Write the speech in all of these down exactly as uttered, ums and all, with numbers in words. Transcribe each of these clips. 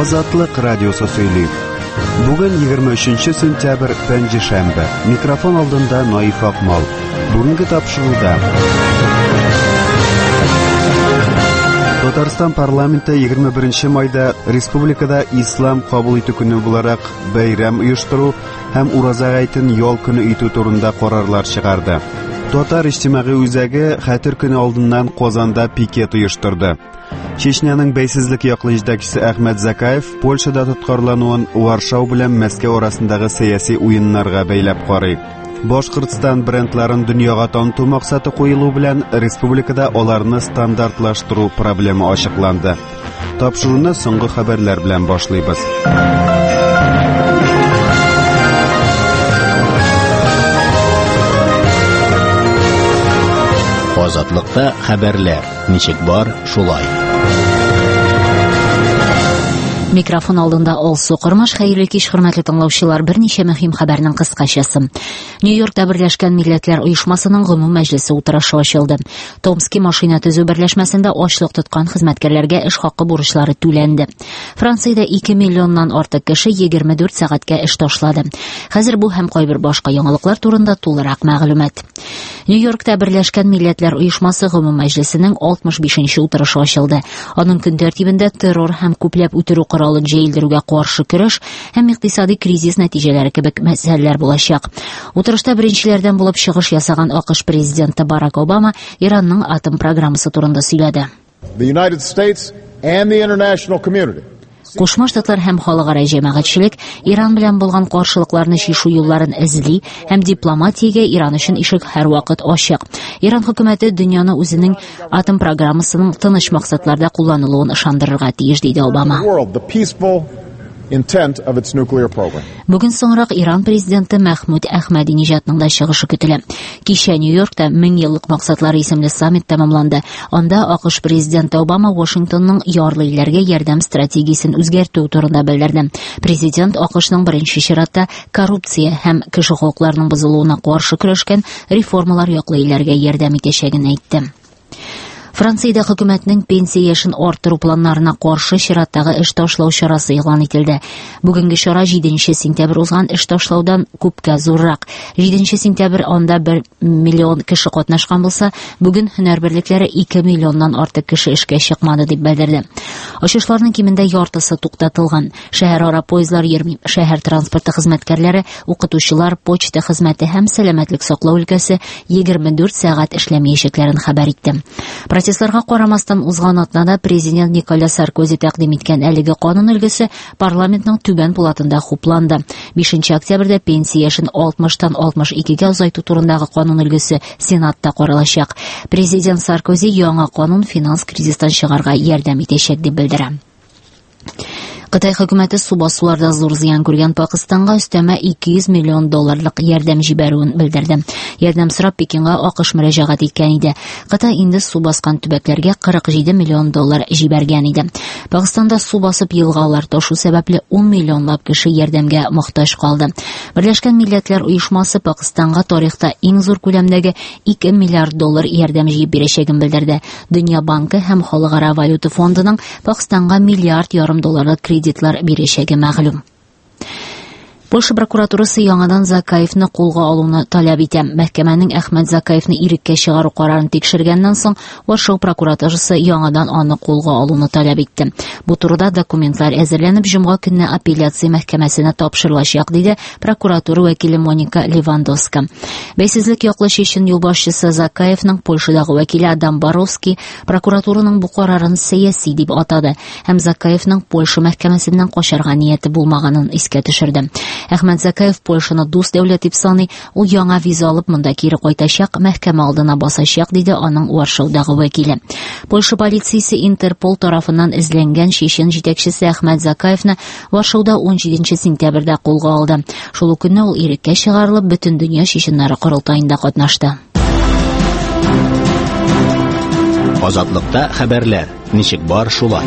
Азатлык радиосы сөйли. Бүген егерме өченче сентябрь пәнҗешәмбе. Микрофон алдында Наиф Акмал. Бүгенге тапшыруда Татарстан парламенты егерме беренче майда республикада ислам кабул итү көне буларак бәйрәм оештыру һәм ураза гаетен ял көне итү турында карарлар чыгарды. Татар иҗтимагый үзәге хәтер көне алдыннан Казанда пикет оештырды. Чечняның бәйсезлек яклы җитәкчесе Әхмәт Закаев Польшада тоткарлануын Варшау белән Мәскәү арасындагы сәяси уеннарга бәйләп карый. Башкортстан брендларын дөньяга таныту максаты куелу белән республикада аларны стандартлаштыру проблема ачыкланды. Тапшыруны соңгы хәбәрләр белән башлыйбыз. Азатлыкта хәбәрләр. Ничек бар, шулай. Микрофон алдында Алсу Кырмаш. Хәерле кич, хөрмәтле тыңлаучылар. Берничә мөһим хәбәрнең кыскачасы. Нью-Йоркта Берләшкән Милләтләр оешмасының гомум мәҗлесе утырышы ачылды. Томски машина төзү берләшмәсендә ачлык тоткан хезмәткәрләргә эш хакы бурычлары түләнде. Франциядә ике миллионнан артык кеше егерме дүрт сәгатькә эш ташлады. Хәзер бу һәм кайбер башка яңалыклар турында тулырак мәгълүмат. Нью-Йоркта Берләшкән Милләтләр оешмасы гомум мәҗлесенең алтмыш бишенче утырышы ачылды. Аның көн тәртибендә террор һәм күпләп үтерү коралын җәелдерүгә каршы көрәш һәм икътисади кризис нәтиҗәләре кебек мәсьәләләр булачак. Утырышта беренчеләрдән булып чыгыш ясаган АКШ президенты Барак Обама Иранның атом программасы турында сөйләде. The United States and the international community Кушма Штатлар һәм халыкара җәмәгатьчелек Иран белән булган каршылыкларны чишү юлларын эзли һәм дипломатиягә Иран өчен ишек һәрвакыт ачык. Иран хөкүмәте дөньяны үзенең атом программасының тыныч максатларда кулланылуын ышандырырга тиеш, диде Обама. Бүген соңрак Иран президенты Мәхмүд Әхмәдинеҗадның да чыгышы көтелә. Кичә Нью-Йоркта мең еллык максатлары исемле саммит тәмамланды. Анда АКШ президенты Обама Вашингтонның ярлы илләргә ярдәм стратегиясен үзгәртү турында белдерде. Президент АКШның беренче чиратта коррупция һәм кеше хокукларының бозылуына каршы көрәшкән реформалар яклы илләргә ярдәм итәчәген әйтте. Франциядә хөкүмәтнең пенсия яшен арттыру планнарына каршы чираттагы эш ташлау чарасы игълан ителде. Бүгенге чара җиденче сентябрь узган эш ташлаудан күпкә зуррак. җиденче сентябрь анда бер миллион кеше катнашкан булса, бүген һөнәр берлекләре ике миллионнан артык кеше эшкә чыкмады дип белдерде. Ачышларның кимендә яртысы туктатылган. Шәһәрара поездлар йөрми, шәһәр транспорты хезмәткәрләре, укытучылар, почта хезмәте һәм сәламәтлек саклау өлкәсе егерме дүрт сәгать эшләмәячәкләрен хәбәр итте. Протестларга карамастан узган атнада президент Николя Саркози тәкъдим иткән әлеге канун өлгесе парламентның түбән палатында хупланды. бишенче октябрьдә пенсия яшен алтмыштан алтмыш икегә озайту турындагы канун өлгесе Сенатта каралачак. Президент Саркози яңа канун финанс кризистан чыгарга ярдәм итәчәк дип белдерә. Кытай хөкүмәте су басуларда зур зыян күргән Пакистанга өстәмә ике йөз миллион долларлык ярдәм җибәрүен белдерде. Ярдәм сорап Пекинга АКШ мөрәҗәгать иткән иде. Кытай инде су баскан төбәкләргә кырык җиде миллион доллар җибәргән иде. Пакистанда су басып елгалар ташу сәбәпле ун миллионлап кеше ярдәмгә мохтаҗ калды. Берләшкән Милләтләр оешмасы Пакистанга тарихта иң зур күләмдәге ике миллиард доллар ярдәм җыеп бирәчәген белдерде. Дөнья банкы һәм Халыкара валюта фондының Пакистанга миллиард ярым долларлык кредитлар бирәчәге мәгълүм. Польша прокуратурасы яңадан Закаевны кулга алуны таләп итә. Мәхкәмәнең Әхмәт Закаевны иреккә чыгару карарын тикшергәннән соң Варшау прокуратурасы яңадан аны кулга алуны таләп итте. Бу турыда документлар әзерләнеп, җомга көнне апелляция мәхкәмәсенә тапшырылачак, диде прокуратура вәкиле Моника Левандовска. Бәйсезлек яклы чечен юлбашчысы Закаевның Польшадагы вәкиле Адам Боровский прокуратураның бу карарын сәяси дип атады һәм Закаевның Польша мәхкәмәсеннән качарга нияте булмаганын искә төшерде. Әхмәт Закаев Польшаны дус дәүләт дип саный, ул яңа виза алып монда кире кайтачак, мәхкәмә алдына басачак, диде аның Варшаудагы вәкиле. Польша полициясе Интерпол тарафыннан эзләнгән чечен җитәкчесе Әхмәт Закаевны Варшауда он җиденче сентябрьдә кулга алды. Шул ук көнне ул иреккә чыгарылып, бөтен дөнья чеченнәре корылтаенда катнашты. Азатлыкта хәбәрләр. Ничек бар, шулай.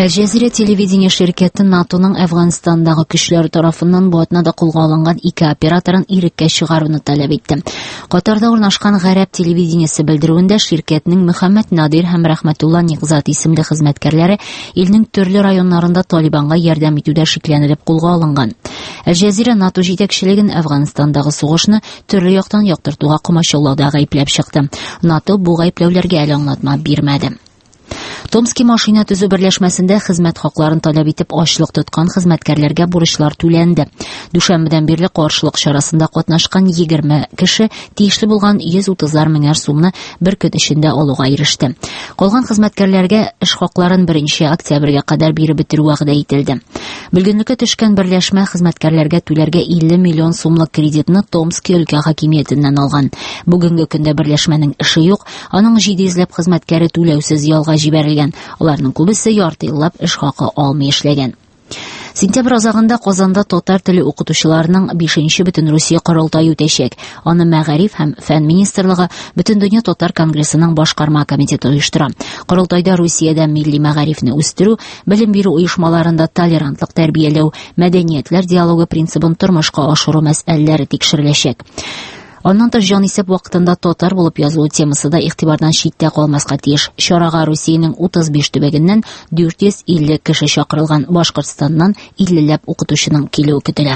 Әл-Джазира телевидение şirketi NATOның Әфганстандагы көчләре тарафыннан бу атнада кулга алынган ике операторын иреккә чыгаруны таләп итте. Катарда урнашкан Гарәп телевидениесе белдерүендә şirketнең Мөхәммәд Надир һәм Рәхмәтулла Нигъзат исемле хезмәткәрләре илнең төрле районнарында Талибанга ярдәм итүдә шикләнелеп кулга алынган. Әл-Джазира НАТО җитәкчелеген Әфганстандагы сугышны төрле яктан яктыртуга комачаулауда гаепләп чыкты. НАТО бу гаепләүләргә әле аңлатма бирмәде. Томский машина төзү берләшмәсендә хезмәт хакларын таләп итеп ачлык тоткан хезмәткәрләргә бурычлар түләнде. Дүшәмбедән бирле каршылык чарасында катнашкан егерме кеше тиешле булган йөз утызлар меңәр сумны бер көн эчендә алуга иреште. Калган хезмәткәрләргә эш хакларын беренче октябрьгә кадәр биреп бетерү вәгъдә ителде. Белгенлеккә төшкән берләшмә хезмәткәрләргә түләргә илле миллион сумлык кредитны Томский өлкә хакимиятеннән алган. Бүгенге көндә берләшмәнең ише юк, аның җиде йөзләп хезмәткәре түләүсез ялга җибәрелгән. Аларның күбесе ярты еллап эш хакы алмый эшләгән. Сентябрь азагында Казанда татар теле укытучыларының бишенче бөтен Русия корылтае үтәчәк. Аны Мәгариф һәм фән министрлыгы Бөтендөнья татар конгрессының башкарма комитеты оештыра. Корылтайда Русиядә милли мәгарифне үстерү, белем бирү оешмаларында толерантлык тәрбияләү, мәдәниятләр диалогы принцибын тормышка ашыру мәсьәләләре тикшереләчәк. Аннан тыш җанисәп вакытында татар булып язылу темасы да игътибардан читтә калмаска тиеш. Чарага Русиянең утыз биш төбәгеннән дүрт йөз илле кеше чакырылган. Башкортстаннан иллеләп укытучының килүе көтелә.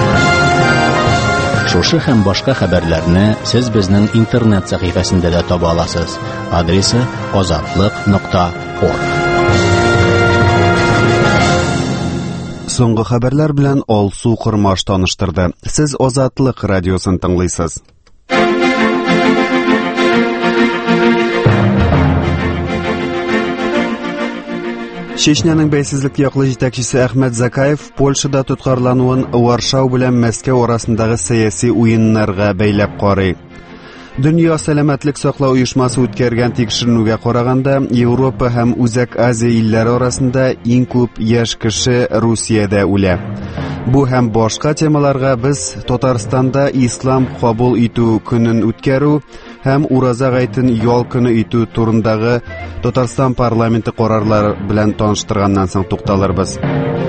Шушы һәм башка хәбәрләрне сез безнең интернет сәхифәсендә дә таба аласыз. Адресы азатлык нокта орг. Соңгы хәбәрләр белән Алсу Кырмаш таныштырды. Сез Азатлык радиосын тыңлыйсыз. Чечняның бәйсезлек яклы җитәкчесе Әхмәт Закаев Польшада тоткарлануын Варшау белән Мәскәү арасындагы сәяси уеннарга бәйләп карый. Дөнья сәламәтлек саклау оешмасы үткәргән тикшеренүгә караганда, Европа һәм Үзәк Азия илләре арасында иң күп яшь кеше Русиядә үлә. Бу һәм башка темаларга без Татарстанда ислам кабул итү көнен үткәрү һәм Ураза гаетен ял көне итү турындагы Татарстан парламенты карарлары белән таныштырганнан соң тукталырбыз.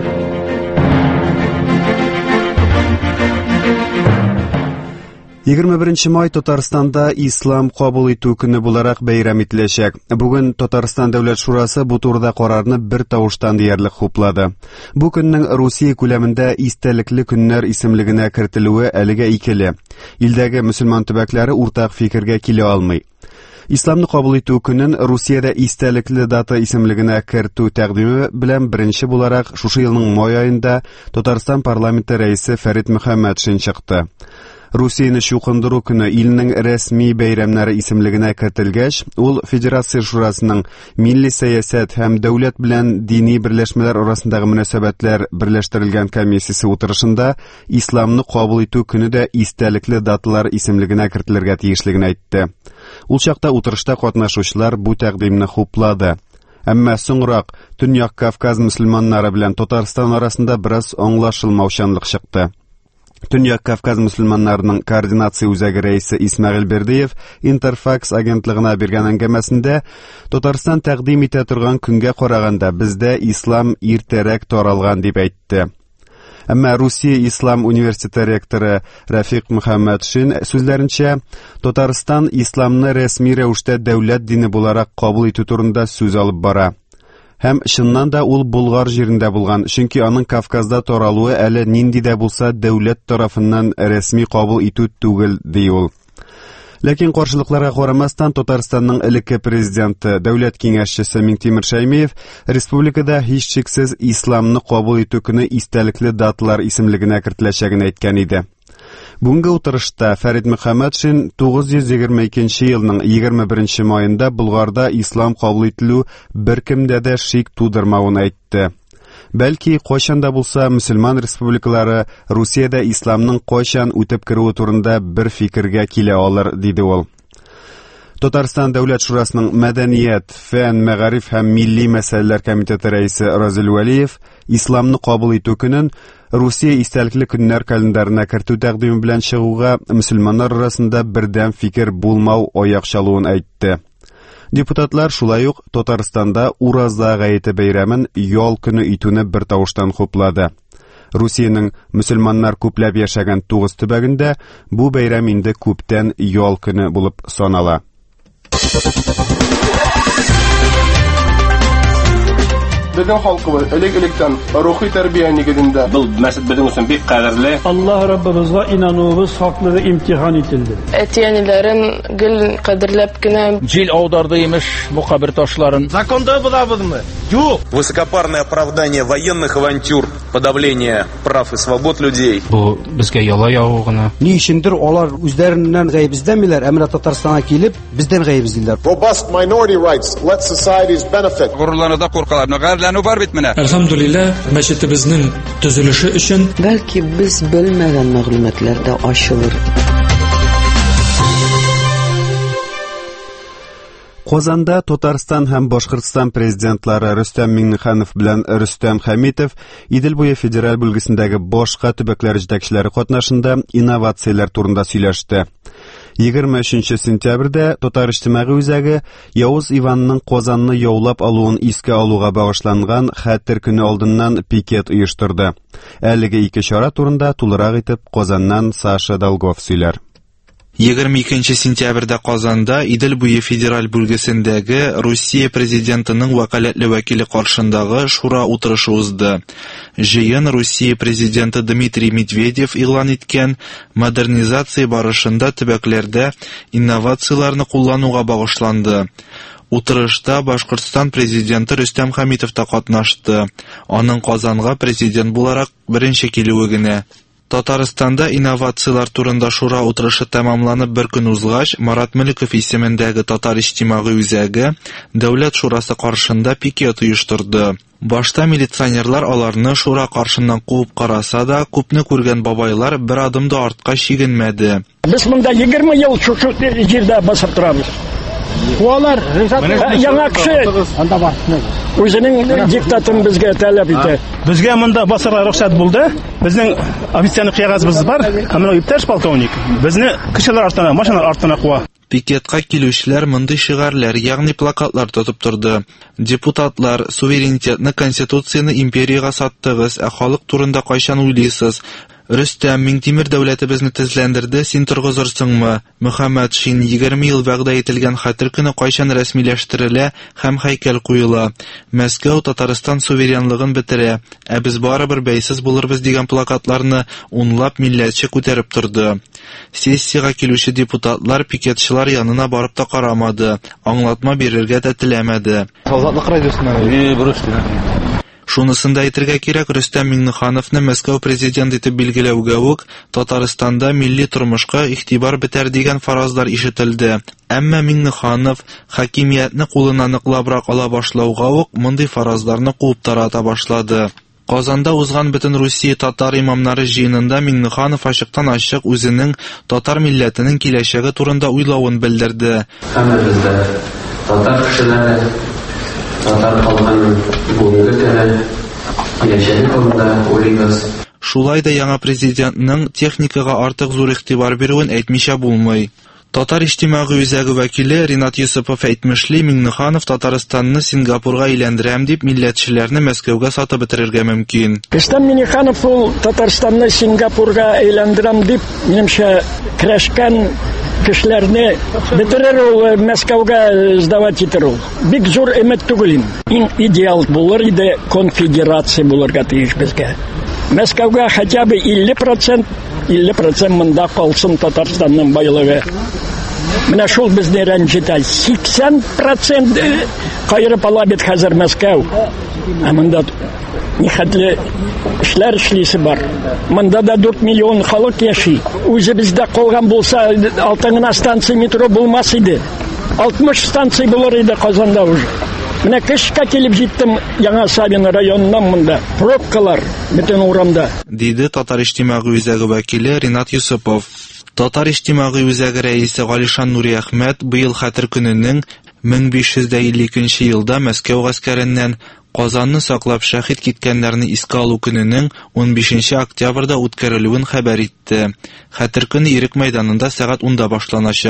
егерме беренче май Татарстанда ислам кабул итү көне буларак бәйрәм ителәчәк. Бүген Татарстан Дәүләт Шурасы бу турыда карарны бер тавыштан диярлек хуплады. Бу көннең Русия күләмендә истәлекле көннәр исемлегенә кертелүе әлегә икеле. Илдәге мөселман төбәкләре уртак фикергә килә алмый. Исламны кабул итү көнен Русиядә истәлекле дата исемлегенә кертү тәкъдиме белән беренче буларак шушы елның май аенда Татарстан парламенты рәисе Фәрит Мөхәммәтшин чыкты. Русияны чукындыру көне илнең рәсми бәйрәмнәре исемлегенә кертелгәч, ул Федерация Шурасының милли сәясәт һәм дәүләт белән дини берләшмәләр арасындагы мөнәсәбәтләр берләштерелгән комиссиясе утырышында исламны кабул итү көне дә истәлекле даталар исемлегенә кертелергә тиешлеген әйтте. Ул чакта утырышта катнашучылар бу тәкъдимне хуплады. Әмма соңрак Төньяк Кавказ мөселманнары белән Татарстан арасында бераз аңлашылмаучанлык чыкты. Төньяк Кавказ мөселманнарының координация үзәге рәисе Исмәгыйль Бердиев Интерфакс агентлыгына биргән әңгәмәсендә Татарстан тәкъдим итә торган көнгә караганда бездә ислам иртәрәк таралган дип әйтте. Әмма Русия Ислам университеты ректоры Рафик Мөхәммәтшин сүзләренчә, Татарстан исламны рәсми рәвештә дәүләт дине буларак кабул итү турында сүз алып бара. Һәм чыннан да ул Болгар җирендә булган, чөнки аның Кавказда таралуы әле нинди дә булса дәүләт тарафыннан рәсми кабул итү түгел, ди ул. Ләкин каршылыкларга карамастан Татарстанның элекке президенты, дәүләт киңәшчесе Миңтимер Шәймиев республикада һичшиксез исламны кабул итү көне истәлекле даталар исемлегенә кертеләчәген әйткән иде. Бүгенге утырышта Фәрит Мөхәммәтшин тугыз йөз егерме икенче елның егерме беренче маенда Болгарда ислам кабул ителү беркемдә дә шик тудырмавын әйтте. Бәлки кайчанда булса мөселман республикалары Русиядә исламның кайчан үтеп керүе турында бер фикергә килә алыр, диде ул. Татарстан Дәүләт Шурасының мәдәният, фән, мәгариф һәм милли мәсьәләләр комитеты рәисе Разил Вәлиев исламны кабул итү көнен Русия истәлекле көннәр календарына кертү тәкъдиме белән чыгуга мөселманнар арасында бердәм фикер булмау аяк чалуын әйтте. Депутатлар шулай ук Татарстанда Ураза гаете бәйрәмен ял көне итүне бер тавыштан хуплады. Русиянең мөселманнар күпләп яшәгән тугыз төбәгендә бу бәйрәм инде күптән ял көне булып санала. Безнең халкыбыз элек-электән рухи тәрбия нигезендә. Бу мәсҗид безнең өчен бик кадерле. Аллаһ Раббыбызга инануыбыз хаклыгы имтихан ителде. Әтиәниләрен гел кадерләп кенә Җил аударды имеш бу кабер ташларын. Законда булабызмы? Юк. Высокопарное оправдание военных авантюр, подавление прав и свобод людей. Бу безгә яла яву гына. Ни өчендер алар үзләреннән гаебездәмиләр, әмма Татарстанга килеп, бездән гаебездиләр. Robust minority rights let societies benefit. Горурларда куркалар. Әлхәмдүлилләһ, мәчетебезнең төзелеше өчен бәлки без белмәгән мәгълүматлар да ачылыр. Казанда Татарстан һәм Башкортстан президентлары Рөстәм Миңнеханов белән Рөстәм Хәмитов Идел буе федераль бүлгесендәге башка төбәкләр җитәкчеләре катнашында инновацияләр турында сөйләште. егерме өченче сентябрьдә Татар иҗтимагый үзәге Явыз Иванның Казанны яулап алуын искә алуга багышланган хәтер көне алдыннан пикет оештырды. Әлеге ике чара турында тулырак итеп Казаннан Саша Долгов сөйләр. егерме икенче сентябрьдә Казанда Идел буе федераль бүлгесендәге Русия президентының вәкаләтле вәкиле каршындагы шура утырышы узды. Җыен Русия президенты Дмитрий Медведев игълан иткән модернизация барышында төбәкләрдә инновацияларны куллануга багышланды. Утырышта Башкортстан президенты Рөстәм Хәмитов та катнашты. Аның Казанга президент буларак беренче килүе генә. Татарстанда инновациялар турында шура утырышы тәмамланып бер көн узгач, Марат Мөлеков исемендәге Татар иҗтимагый үзәге дәүләт шурасы каршында пикет оештырды. Башта милиционерлар аларны шура каршыннан куып караса да, күпне күргән бабайлар бер адым да артка чигенмәде. Без монда егерме ел шушы җирдә басып торабыз. Алар яңа кеше анда бар. Үзенең диктатын безгә таләп итә. Безгә монда басырга рөхсәт булды. Безнең официальный кагазыбыз бар. Һәм иптәш полковник безне кешеләр артына, машиналар артына куа. Пикетка килүчеләр мондый шигарләр, ягъни плакатлар тотып торды. Депутатлар, суверенитетны, конституцияны империягә саттыгыз, ә халык турында кайчан уйлыйсыз? Рөстәм Миңтимер дәүләтебезне тезләндерде, син торгызырсыңмы? Мөхәммәд Шин егерме ел вәгъдә ителгән хәтер көне кайчан рәсмиләштерелә һәм һәйкәл куела? Мәскәү Татарстан суверенлыгын бетерә, ә без барыбер бәйсез булырбыз дигән плакатларны унлап милләтче күтәреп торды. Сессиягә килүче депутатлар пикетчылар янына барып та карамады, аңлатма бирергә дә теләмәде. Азатлык радиосына. Шунысында әйтергә кирәк, Рөстәм Миңнехановны Мәскәү президент итеп билгеләүгә үк Татарстанда милли тормышка игътибар бетәр дигән фаразлар ишетелде. Әмма Миңнеханов хакимиятне кулына ныклабрак ала башлауга ук мондый фаразларны куып тарата башлады. Казанда узган бөтен Русия татар имамнары җыенында Миңнеханов ачыктан-ачык үзенең татар милләтенең киләчәге турында уйлавын белдерде. Һәммәбездә татар кешеләре Татар халкының бүгенге көне киләчәге турында уйлыйбыз. Шулай да яңа президентның техникага артык зур игътибар бирүен әйтмичә булмый. Татар иҗтимагый үзәге вәкиле Ринат Юсупов әйтмешли, Миңнеханов Татарстанны Сингапурга әйләндерәм дип милләтчеләрне Мәскәүгә сатып бетерергә мөмкин. Рөстәм Миңнеханов ул Татарстанны Сингапурга әйләндерәм дип, минемчә, крәшкән кешеләрне бетерер ул, Мәскәүгә сдавать итер ул. Бик зур өмет түгел. Иң идеал булыр иде конфедерация булырга тиеш безгә. Мәскәүгә хотя бы илле процент илле процент монда калсын Татарстанның байлыгы. Менә шул безне рәнҗетә. сиксән процент кайрып ала бит хәзер Мәскәү. Ә монда нихәтле эшләр эшлисе бар. Монда да дүрт миллион халык яши. Үзе бездә калган булса, алтыңына станция метро булмас иде. алтмыш станция булыр иде Казанда уже. Менә кышка килеп җиттем Яңа Савин районыннан монда. Пробкалар бөтен урамда. Диде Татар иҗтимагый үзәге вәкиле Ринат Юсупов. Татар иҗтимагый үзәге рәисе Галишан Нури Әхмәт быел хәтер көненең мең биш йөз илле икенче елда Мәскәү гаскәреннән Казанны саклап шәһид киткәннәрне искә алу көненең он бишенче октябрьдә үткәрелүен хәбәр итте. Хәтер көне Ирек мәйданында сәгать унда башланачак.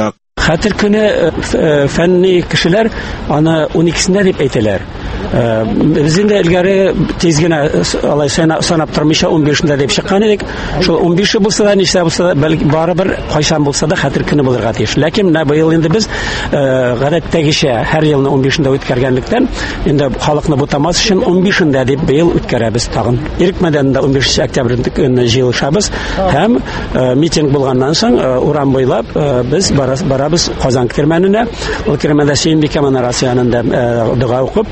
Хәтер көне фәнни кешеләр аны уникесендә дип әйтәләр. Без инде элгәре тиз генә алай санап тормыйча унбишендә дип чыккан идек. Шул унбише булса да, ничә булса да, барыбер кайчан булса да хәтер көне булырга тиеш. Ләкин менә быел инде без гадәттәгечә һәр елны унбишендә үткәргәнлектән, инде халыкны бутамас өчен унбишендә дип быел үткәрәбез тагын. Ирекмәдән дә унбишенче октябрьдә көнне җыелышабыз һәм митинг булганнан соң урам буйлап без барабыз Казан кирмәненә. Ул кирмәндә Сөембикә манарасы янында дуга укып,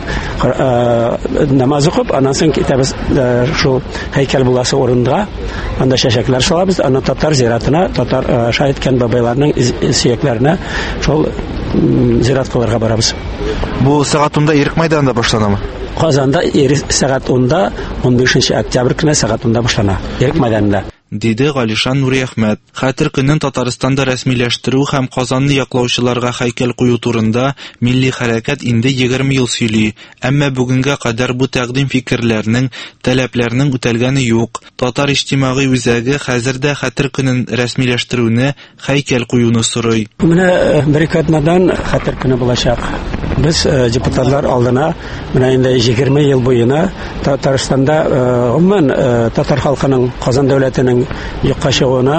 намаз укып, аннан соң китәбез шул һәйкәл буласы урынга. Анда чәчәкләр салабыз, аны татар зиратына, татар шаһит кән бабайларның сөякләренә шул зират кылырга барабыз. Бу сәгать унда Ирек мәйданында башланамы? Казанда сәгать унда, унбишенче октябрь көне сәгать унда башлана. Ирек мәйданында. Диде Галишан Нуриәхмәт. Хәтер көнен Татарстанда рәсмиләштерү һәм Казанны яклаучыларга һәйкәл кую турында милли хәрәкәт инде егерме ел сөйли. Әмма бүгенгә кадәр бу тәкъдим фикерләрнең, таләпләрнең үтәлгәне юк. Татар иҗтимагый үзәге хәзердә Хәтер көнен рәсмиләштерүне, һәйкәл куюны сорый. Менә Берекатнадан Хәтер көне булачак. Без депутатлар алдына менә инде егерме ел буена Татарстанда гомумән татар халкының, Казан дәүләтенең юкка чыгуына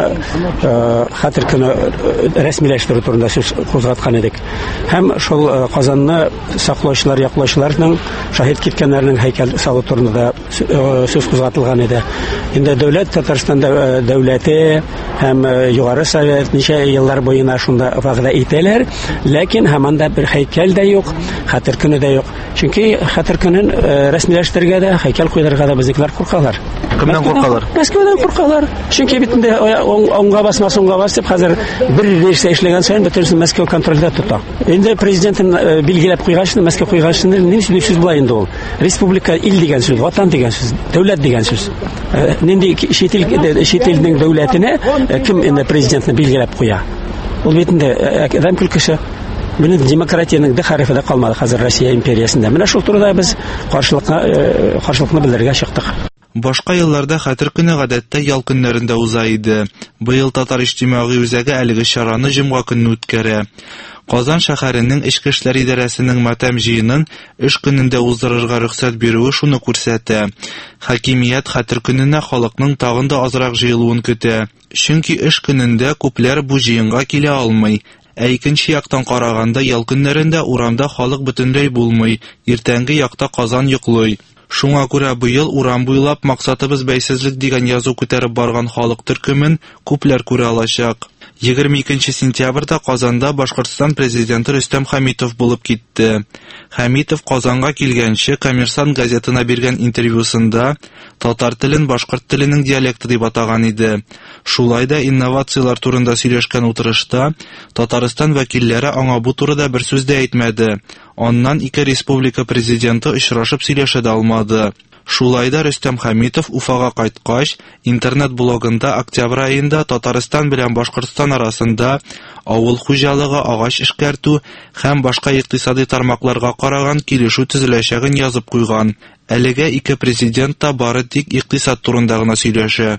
Хәтер көне рәсмиләштерү турында сүз кузгаткан идек. Һәм шул Казанны саклаучылар, яклаучыларның, шаһит киткәннәрнең һәйкәл салу турында сүз кузгатылган иде. Инде дәүләт Татарстанда дәүләте һәм югары совет ничә еллар буена шунда вәгъдә итәләр, ләкин һаман да бер һәйкәл дә юк, Хәтер көне дә юк. Чөнки Хәтер көнен рәсмиләштергә дә, һәйкәл куйдырга да безнекеләр куркалар. Кемнән куркалар? Мәскәүдән куркалар. Чөнки бит инде оңга басмас, оңга бас дип хәзер бер версия эшләгән саен бөтенсен Мәскәү контрольдә тота. Инде президентын билгеләп куйгач, Мәскәү куйгач, нинди сүз була инде ул? Республика, ил дигән сүз, ватан дигән сүз, дәүләт дигән сүз. Нинди чит ил, чит илнең дәүләтенә кем инде президентны билгеләп куя? Ул бит инде адам көлкесе. Менә демократияның да хәрефе дә калмады хәзер Россия империясында. Менә шул турыда без каршылыкка каршылыкны белдерергә чыктык. Башка елларда Хәтер көне гадәттә ял көннәрендә уза иде. Быел Татар иҗтимагый үзәге әлеге чараны җомга көнне үткәрә. Казан шәһәренең Эчке эшләр идарәсенең матәм җыенын эш көнендә уздырырга рөхсәт бирүе шуны күрсәтә. Хакимият Хәтер көненә халыкның тагын да азрак җыелуын көтә. Чөнки эш көнендә күпләр бу җыенга килә алмый. Ә икенче яктан караганда ял көннәрендә урамда халык бөтенләй булмый. Иртәнге якта Казан йоклый. Шуңа күрә быел урам буйлап максатыбыз бәйсезлек дигән язу күтәреп барган халык төркемен күпләр күрә алачак. егерме икенче сентябрьдә Казанда Башкортстан президенты Рөстәм Хәмитов булып китте. Хәмитов Казанга килгәнче Коммерсант газетына биргән интервьюсында татар телен башкорт теленең диалекты дип атаган иде. Шулай да инновациялар турында сөйләшкән утырышта Татарстан вәкилләре аңа бу турыда бер сүз дә әйтмәде. Аннан ике республика президенты очрашып сөйләшә дә алмады. Шулай да Рөстәм Хәмитов Уфага кайткач, интернет блогында октябрь аенда Татарстан белән Башкортстан арасында авыл хуҗалыгы, агач эшкәртү һәм башка икътисади тармакларга караган килешү төзеләчәген язып куйган. Әлегә ике президент та бары тик икътисад турында гына сөйләшә.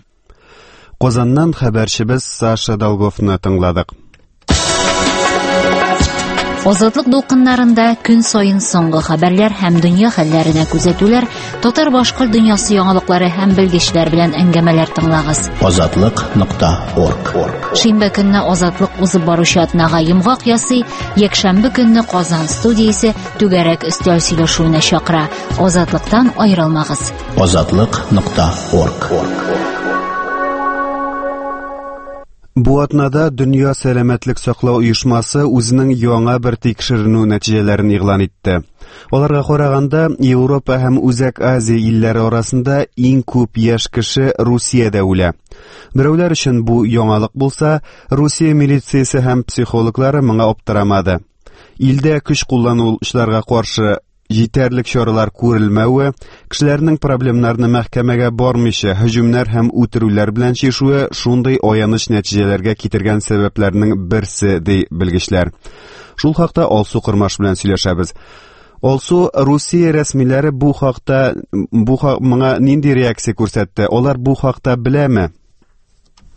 Казаннан хәбәрчебез Саша Долговны тыңладык. Азатлык дулкыннарында күн сайын соңгы хәбәрләр һәм дөнья хәлләренә күзәтүләр, татар башкорт дөньясы яңалыклары һәм белгечләр белән әңгәмәләр тыңлагыз. азатлык нокта орг. Шимбә көнне Азатлык узып баручы атнага йомгак ясый, якшәмбе көнне Казан студиясе түгәрәк өстәл сөйләшүенә чакыра. Азатлыктан аерылмагыз. азатлык нокта орг. Бу атнада Дөнья сәламәтлек саклау оешмасы үзенең яңа бер тикшеренү нәтиҗәләрен игълан итте. Аларга караганда, Европа һәм Үзәк Азия илләре арасында иң күп яшь кеше Русиядә үлә. Берәүләр өчен бу яңалык булса, Русия милициясе һәм психологлары моңа аптырамады. Илдә көч кулланучыларга каршы җитәрлек чаралар күрелмәүе, кешеләрнең проблемнарны мәхкәмәгә бармыйча һөҗүмнәр һәм үтерүләр белән чишүе шундый аяныч нәтиҗәләргә китергән сәбәпләрнең берсе ди белгечләр. Шул хакта Алсу Кырмаш белән сөйләшәбез. Алсу, Русия рәсмиләре бу хакта бу моңа нинди реакция күрсәтте? Алар бу хакта беләме?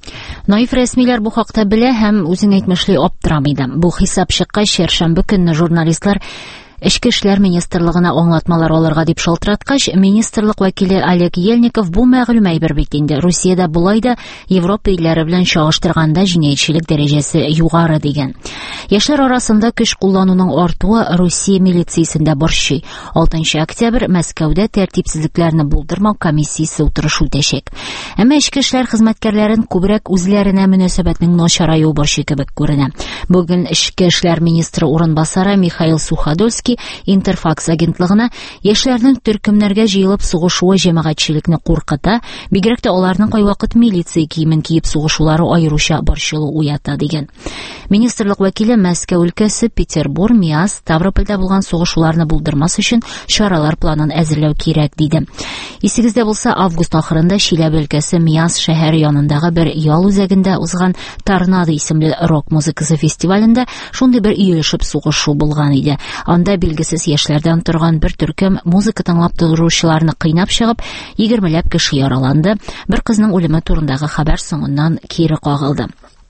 Наиф рәсмиләр бу хакта белә һәм үзен әйтмешли аптырамый да. Бу хисап чыккач, шәршәмбе көнне журналистлар Эчке эшләр министрлыгына аңлатмалар алырга дип шалтыраткач, министрлык вәкиле Олег Ельников бу мәгълүм әйбер бит инде. Русиядә булай да Европа илләре белән чагыштырганда җинаятьчелек дәрәҗәсе югары дигән. Яшьләр арасында көч куллануның артуы Русия милициясендә борчый. алтынчы октябрь Мәскәүдә тәртипсезлекләрне булдырмау комиссиясе утырышы үтәчәк. Әмма эчке эшләр хезмәткәрләрен күбрәк үзләренә мөнәсәбәтнең начараю борчый кебек күренә. Бүген эчке эшләр министры урынбасары Михаил Суходольский Интерфакс агентлыгына яшьләрнең төркемнәргә җыелып сугышуы җәмәгатьчелекне куркыта, бигрәк тә аларның кайвакыт милиция киемен киеп сугышулары аеруча борчылу уята дигән. Министрлык вәкиле Мәскәү өлкәсе, Петербург, Миас, Ставропольдә булган сугышуларны булдырмас өчен чаралар планын әзерләү кирәк диде. Исегездә булса, август ахырында Чиләбе өлкәсе Миас шәһәре янындагы бер ял үзәгендә узган Торнадо исемле рок музыкасы фестивалендә шундый бер иелешеп сугышу булган иде. Анда билгесез яшьләрдән торган бер төркем музыка тыңлап торучыларны кыйнап чыгып, егермеләп кеше яраланды. Бер кызның үлеме турындагы хәбәр соңыннан кире кагылды.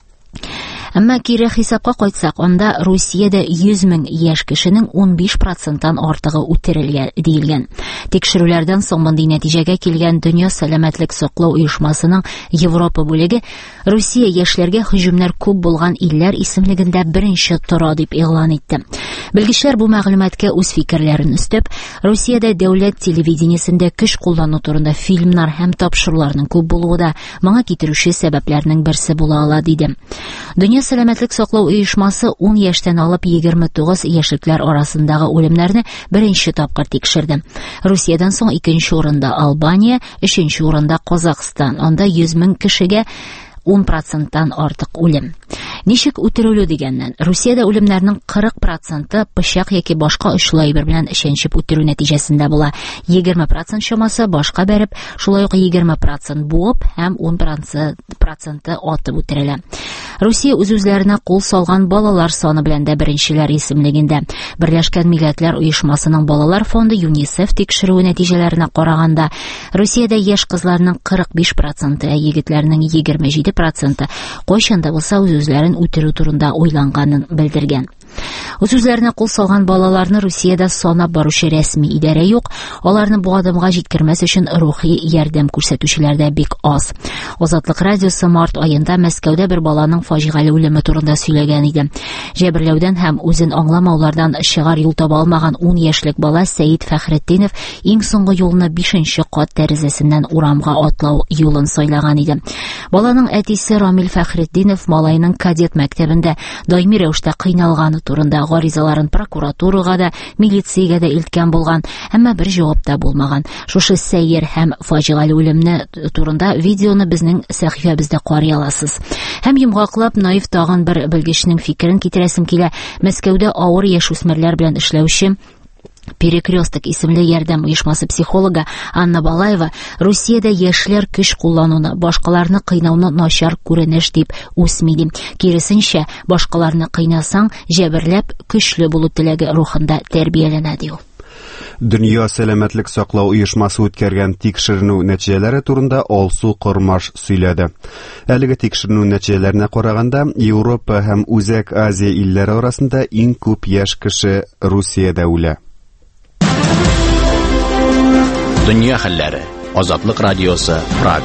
Әмма кире хисапка кайтсак, анда Русиядә йөз мең яшь кешенең ун биш проценттан артыгы үтерелгән диелгән. Тикшерүләрдән соң мондый нәтиҗәгә килгән Дөнья сәламәтлек саклау оешмасының Европа бүлеге Русия яшьләргә һөҗүмнәр күп булган илләр исемлегендә беренче тора дип игълан итте. Белгечләр бу мәгълүматкә үз фикерләрен өстәп, Русиядә дәүләт телевидениесендә көч куллану турында фильмнар һәм тапшыруларның күп булуы да моңа китерүче сәбәпләрнең берсе була ала диде. Дөнья сәламәтлек саклау оешмасы ун яшьтән алып егерме тугыз яшьлекләр арасындагы үлемнәрне беренче тапкыр тикшерде. Русиядән соң икенче урында Албания, өченче урында Казакстан. Анда йөз мең кешегә ун проценттан артык үлем. Ничек үтерелү дигәннән, Русиядә үлемнәрнең кырык проценты пычак яки башка очлы әйбер белән эшәнчеп үтерү нәтиҗәсендә була. егерме процент чамасы башка бәреп, шулай ук егерме процент буып һәм ун проценты атып үтерелә. Русия үз-үзләренә кул салган балалар саны белән дә беренчеләр исемлегендә. Берләшкән Милләтләр оешмасының балалар фонды ЮНИСЕФ тикшерү нәтиҗәләренә караганда, Русиядә яшь кызларның кырык биш проценты, ә егетләрнең егерме җиде проценты кайчан да булса үз-үзләрен үтерү турында уйлаганын белдергән. Үз-үзләренә кул салган балаларны Русиядә санап баручы рәсми идарә юк, аларны бу адымга җиткермәс өчен рухи ярдәм күрсәтүчеләр дә бик аз. Азатлык радиосы март аенда Мәскәүдә бер баланың фаҗигале үлеме турында сөйләгән иде. Җәберләүдән һәм үзен аңламаулардан чыгар юл таба алмаган ун яшьлек бала Сәид Фәхретдинов иң соңгы юлны бишенче кат тәрәзәсеннән урамга атлау юлын сайлаган иде. Баланың әтисе Рамил Фәхретдинов малайның кадет мәктәбендә даими рәвештә кыйналганы турында гаризаларын прокуратурага да, милициягә дә илткән булган, әмма бер җавап та булмаган. Шушы сәйер һәм фаҗигале үлемне турында видеоны безнең сәхифәбездә карый аласыз. Һәм йомгаклап наив тагын бер белгечнең фикерен китерәсем килә. Мәскәүдә авыр яшүсмерләр белән эшләүче Перекресток исемле ярдәм оешмасы психологы Анна Балаева Русиядә яшьләр көч куллануны, башкаларны кыйнауны начар күренеш дип үсмиди. Киресенчә, башкаларны кыйнасаң, җәберләп көчле булу теләге рухында тәрбияләнә ди ул. Дөнья сәламәтлек саклау оешмасы үткәргән тикшеренү нәтиҗәләре турында Алсу Кормаш сөйләде. Әлеге тикшеренү нәтиҗәләренә караганда, Европа һәм Үзәк Азия илләре арасында иң күп яшь кеше Русиядә үлә. Дөнья хәлләре. Азатлык радиосы Прага.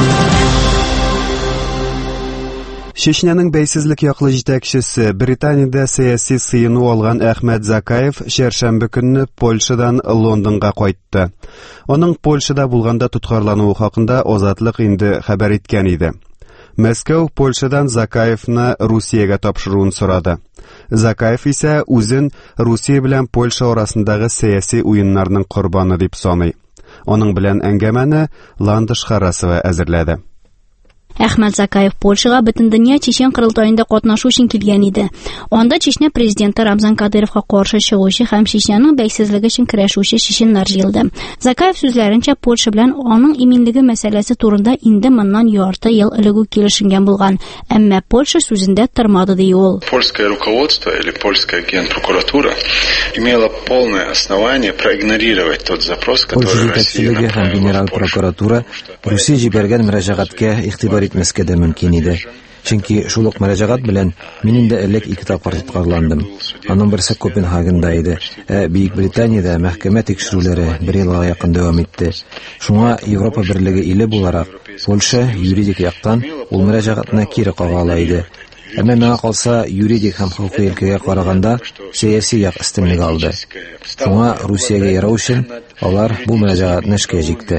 Чечняның бәйсезлек яклы җитәкчесе, Британиядә сәяси сыйыну алган Әхмәт Закаев шәршәмбе көнне Польшадан Лондонга кайтты. Аның Польшада булганда тоткарлануы хакында Азатлык инде хәбәр иткән иде. Мәскәү Польшадан Закаевны Русиягә тапшыруын сорады. Закаев исә үзен Русия белән Польша арасындагы сәяси уеннарның корбаны дип саный. Аның белән әңгәмәне Ландыш Харасова әзерләде. Әхмәт Закаев Польшага Бөтендөнья Чечен кырылтайында катнашу өчен килгән иде. Анда Чечня президенты Рамзан Кадыровка каршы чыгучы һәм Чечняның бәйсезлеге өчен көрәшүче чеченнар җыелды. Закаев сүзләренчә, Польша белән аның иминлеге мәсьәләсе турында инде моннан ярты ел элек үк килешенгән булган. Әмма Польша сүзендә тормады ди ул. Польское руководство или польская генпрокуратура имела полное основание проигнорировать тот запрос, который Россия направила в Польшу. Генерал прокуратура Русия җибәргән мөрәҗәгатькә игътибар итмәскә дә мөмкин иде. Чөнки шул ук мөрәҗәгать белән мин инде элек ике тапкыр тоткарландым. Аның берсе Копенгагенда иде. Ә Бөек Британиядә мәхкәмә тикшерүләре бер елга якын дәвам итте. Шуңа Европа Берлеге иле буларак Польша юридик яктан ул мөрәҗәгатьне кире кага ала иде. Әмма миңа калса, юридик һәм хокукый өлкәгә караганда сәяси як өстенлек алды. Шуңа Русиягә ярау өчен алар бу мөрәҗәгатьне эшкә җикте.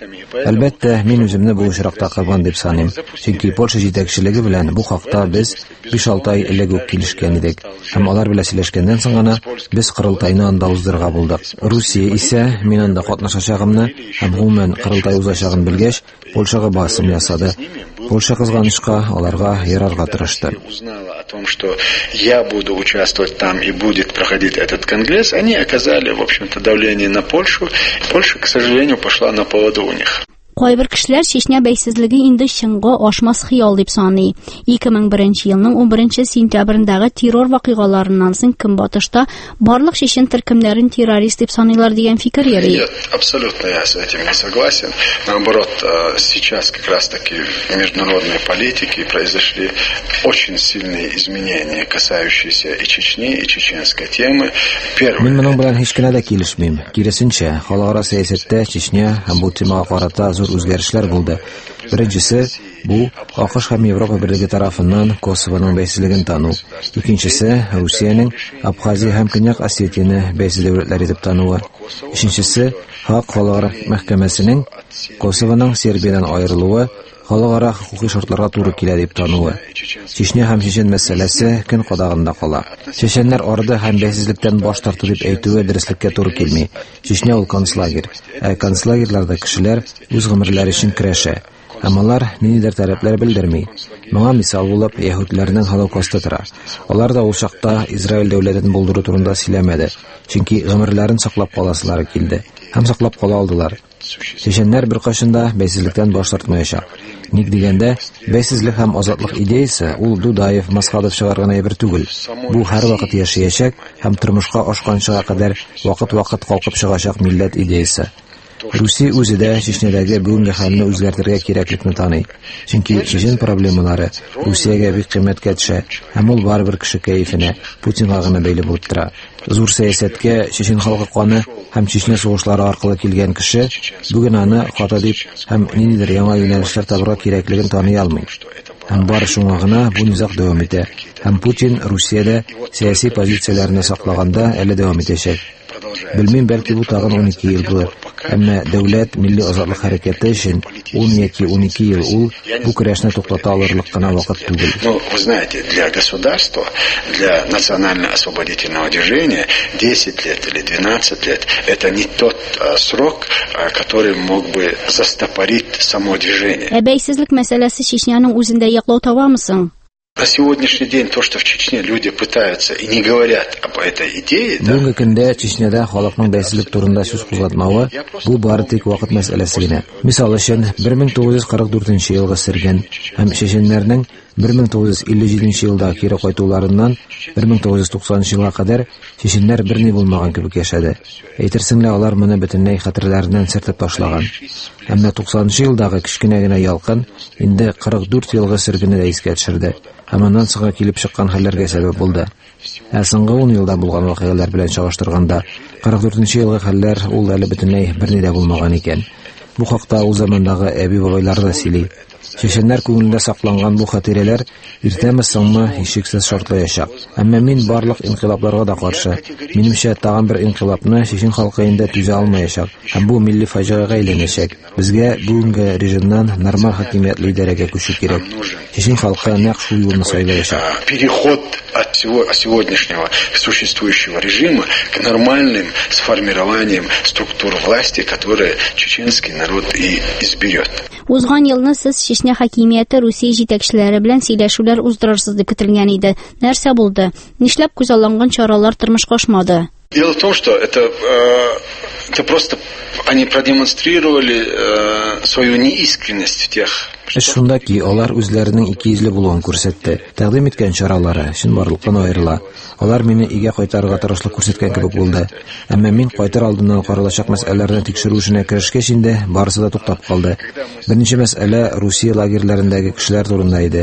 Әлбәттә, мин үземне бу очракта кырган дип саныйм. Чөнки Польша җитәкчелеге белән бу хакта без биш-алты ай элек үк килешкән идек. Һәм алар белән сөйләшкәннән соң гына без кырылтайны анда уздырырга булдык. Русия исә мин анда катнашачагымны һәм гомумән кырылтай узачагын белгәч, Польшага басым ясады. Польша кызганычка аларга ярарга тырышты. Узнала о том, что я буду участвовать там и будет проходить этот конгресс, они оказали, в общем-то, давление на Польшу. Польша, к сожалению, пошла на поводу у них. Кайбер кешеләр Чечня бәйсезлеге инде чынга ашмас хыял дип саный. ике мең беренче елның он беренче сентябрендәге террор вакыйгаларыннан соң Көнбатышта барлык чечен төркемнәрен террорист дип саныйлар дигән фикер йөри. Нет, абсолютно я с этим не согласен. Наоборот, сейчас как раз-таки в международной политике произошли очень сильные изменения, касающиеся и Чечни, и чеченской темы. Первый. Мин моның белән һич кенә дә килешмим. Киресенчә, халыкара сәясәттә Чечня һәм бу темага карата зур үзгәрешләр булды. Беренчесе, бу АКШ һәм Европа Берлеге тарафыннан Косовоның бәйсезлеген тану. Икенчесе, Русиянең Абхазия һәм Көньяк Осетияны бәйсез дәүләтләр итеп тануы. Өченчесе, Хак халыкара мәхкәмәсенең Косовоның Сербиядан аерылуы халыкара хукукый шартларга туры килә дип тануы. Чечня һәм чечен мәсьәләсе көн кадагында кала. Чеченнәр арады һәм бәйсезлектән баш тарту дип әйтүе дөреслеккә туры килми. Чечня ул концлагерь. Ә концлагерьләрдә кешеләр үз гомерләре өчен көрәшә. Һәм алар ниндидер таләпләр белдерми. Моңа мисал булып яһүдләрнең Холокосты тора. Алар да ул чакта Израиль дәүләтен булдыру турында сөйләмәде. Чөнки гомерләрен саклап каласылары килде. Һәм саклап кала алдылар. Чеченнәр бер кашында бәйсезлектән баш тартмаячак. Ник дигәндә, бәйсезлек һәм азатлык идеясе ул Дудаев, Масхадов чыгарган әйбер түгел. Бу һәр вакыт яшәячәк һәм тормышка ашканчыга кадәр вакыт-вакыт калкып чыгачак милләт идеясе. Русия үзе дә Чечнядәге бүгенге хәлне үзгәртергә кирәклекне таный. Чөнки чечен проблемалары Русиягә бик кыйммәткә төшә, һәм ул барыбер кеше кәефенә, Путинга гына бәйле булып тора. Зур сәясәткә чечен халкы каны һәм Чечня сугышлары аркылы килгән кеше бүген аны хата дип һәм ниндидер яңа юнәлешләр табырга кирәклеген таный алмый. Һәм бар шуңа гына бу низак дәвам итә. Һәм Путин Русиядә сәяси позицияләрне саклаганда әле дәвам итәчәк. Белмим, бәлки бу тагын он ике ел булыр. Әмма дәүләт милли азатлык хәрәкәте өчен он яки он ике ел ул бу көрәшне туктата алырлык кына вакыт түгел. Ну, вы знаете, для государства, для национально-освободительного движения десять лет или двенадцать лет это не тот а, срок, а, который мог бы застопорить само движение. Бәйсезлек мәсьәләсе Чечняның үзендә яклау табамысың? На сегодняшний день то, что в Чечне люди пытаются и не говорят об этой идее, бүгенге көндә Чечняда халыкның бәйсезлек турында сүз кузгатмавы бу бары тик вакыт мәсьәләсе генә. Мисал өчен бер мең тугыз йөз кырык дүртенче елга сөргән һәм чеченнәрнең бер мең тугыз йөз илле җиденче елда кире кайтуларыннан бер мең тугыз йөз туксанынчы елга кадәр чеченнәр берни булмаган кебек яшәде. Әйтерсең лә алар моны бөтенләй хәтерләреннән сөртеп ташлаган. Әмма туксанынчы елдагы кичкенә генә ялкын инде кырык дүрт елга сөргәне дә искә төшерде. Һәм аннан соңга килеп чыккан хәлләргә сәбәп булды. Ә соңгы он елда булган вакыйгалар белән чагыштырганда кырык дүртенче елгы хәлләр ул әле бөтенләй берни дә булмаган икән. Бу хакта ул замандагы әби-бабайлар да сөйли. Чеченнәр күңелендә сакланган бу хатирәләр иртәме-соңмы һичшиксез шартлаячак. Әмма мин барлык инкыйлабларга да каршы. Минемчә, тагын бер инкыйлабны чечен халкы инде түзә алмаячак. Һәм бу милли фаҗигагә әйләнәчәк. Безгә бүгенге режимнан нормаль хакимиятле идарәгә күчү кирәк. Чечен халкы нәкъ шул юлны сайлаячак. Переход от сегодняшнего существующего режима к нормальным сформированием структур власти, которые чеченский народ и изберет. Узган елны сез Чечня хакимияте Русия җитәкчеләре белән сөйләшүләр уздырырсыз дип көтелгән иде. Нәрсә булды? Нишләп күзалланган чаралар тормышка ашмады? Дело в том, что это, э, это просто они продемонстрировали э, свою неискренность в тех. Шунда ки, алар үзләренең икейөзле булуын күрсәтте. Тәкъдим иткән чаралары чынбарлыктан аерыла. Алар мине өйгә кайтарырга тырышлык күрсәткән кебек булды. Әмма мин кайтыр алдыннан каралачак мәсьәләләрне тикшерү эшенә керешкәч инде барысы да туктап калды. Беренче мәсьәлә Русия лагерьләрендәге кешеләр турында иде.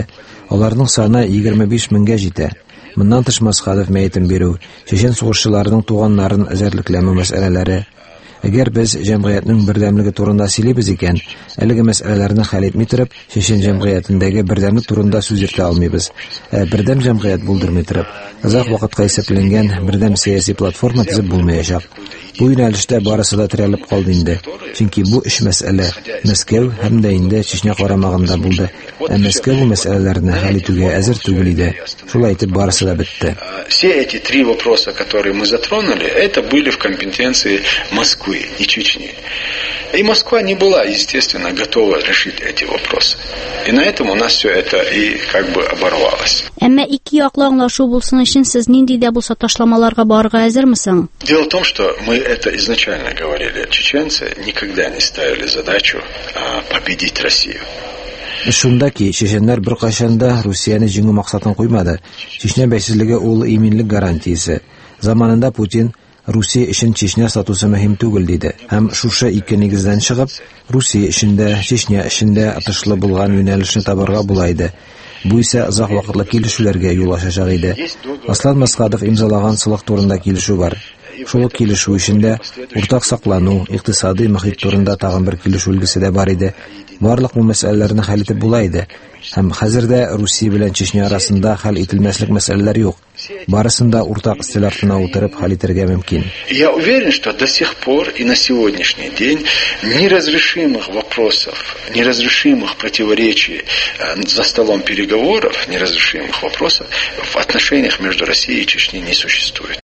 Аларның саны егерме биш меңгә җитә. Моннан тыш Масхадов мәетен бирү, чечен сугышчыларының туганнарын эзәрлекләмә мәсьәләләре. Әгәр без җәмгыятьнең бердәмлеге турында сөйлибез икән, әлеге мәсьәләләрне хәл итми торып, чечен җәмгыятендәге бердәмлек турында сүз йөртә алмыйбыз. Ә бердәм җәмгыять булдырмый торып, озак вакытка исәпләнгән бердәм сияси платформа төзеп булмаячак. Бу юнәлештә барысы да терәлеп калды инде. Чөнки бу эш мәсьәлә Мәскәү һәм дә инде Чечня карамагында булды. Ә Мәскәү бу мәсьәләләрне хәл итүгә әзер түгел иде. Шулай итеп барысы да бетте. Все эти три вопроса, которые мы затронули, это были в компетенции Москвы и Чечни. И Москва не была, естественно, готова решить эти вопросы. И на этом у нас все это и как бы оборвалось. Әмма ике яклы аңлашу булсын өчен сез нинди дә булса ташламаларга барырга әзермисең? Дело в том, что мы это изначально говорили. Чеченцы никогда не ставили задачу а, победить Россию. Шунда ки, чеченнәр беркайчан да Русияны җиңү максатын куймады. Чечня бәйсезлеге ул иминлек гарантиясе. Заманында Путин Русия өчен Чечня статусы мөһим түгел диде. Һәм шушы ике нигездән чыгып, Русия эчендә, Чечня эчендә атышлы булган юнәлешне табарга була иде. Бу исә озак вакытлы килешүләргә юл ачачак иде. Аслан Масхадов имзалаган сылык турында килешү бар. Шул килешү эчендә уртак саклану, икътисади мөхит турында тагын бер килешү үлгесе дә бар иде. Барлык бу мәсьәләләрне хәл итеп була иде. Һәм хәзердә Русия белән Чечня арасында хәл ителмәслек мәсьәләләр юк. Барысында уртак стиль артына утырып хәл итәргә мөмкин. Я уверен, что до сих пор и на сегодняшний день неразрешимых вопросов, неразрешимых противоречий за столом переговоров, неразрешимых вопросов в отношениях между Россией и Чечней не существует.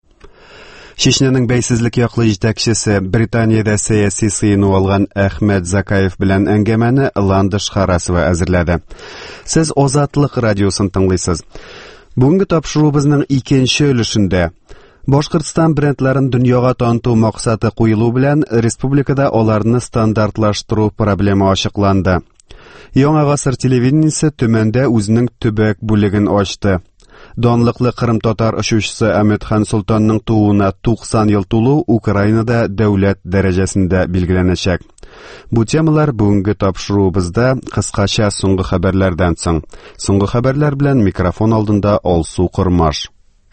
Чечняның бәйсезлек яклы җитәкчесе Британиядә сәяси сыйыну алган Әхмәт Закаев белән әңгәмәне Ландыш Харасова әзерләде. Сез Азатлык радиосын тыңлыйсыз. Бүгенге тапшырубызның икенче өлешендә Башкортстан брендларын дөньяга таныту максаты куелу белән республикада аларны стандартлаштыру проблема ачыкланды. Яңа гасыр телевидениесе төмәндә үзенең төбәк бүлеген ачты. Данлыклы Кырым татар очучысы Әмәтхан Солтанның тууына туксан ел тулу Украинада дәүләт дәрәҗәсендә билгеләнәчәк. Бу темалар бүгенге тапшырубызда кыскача соңгы хәбәрләрдән соң. Соңгы хәбәрләр белән микрофон алдында Алсу Кормаш.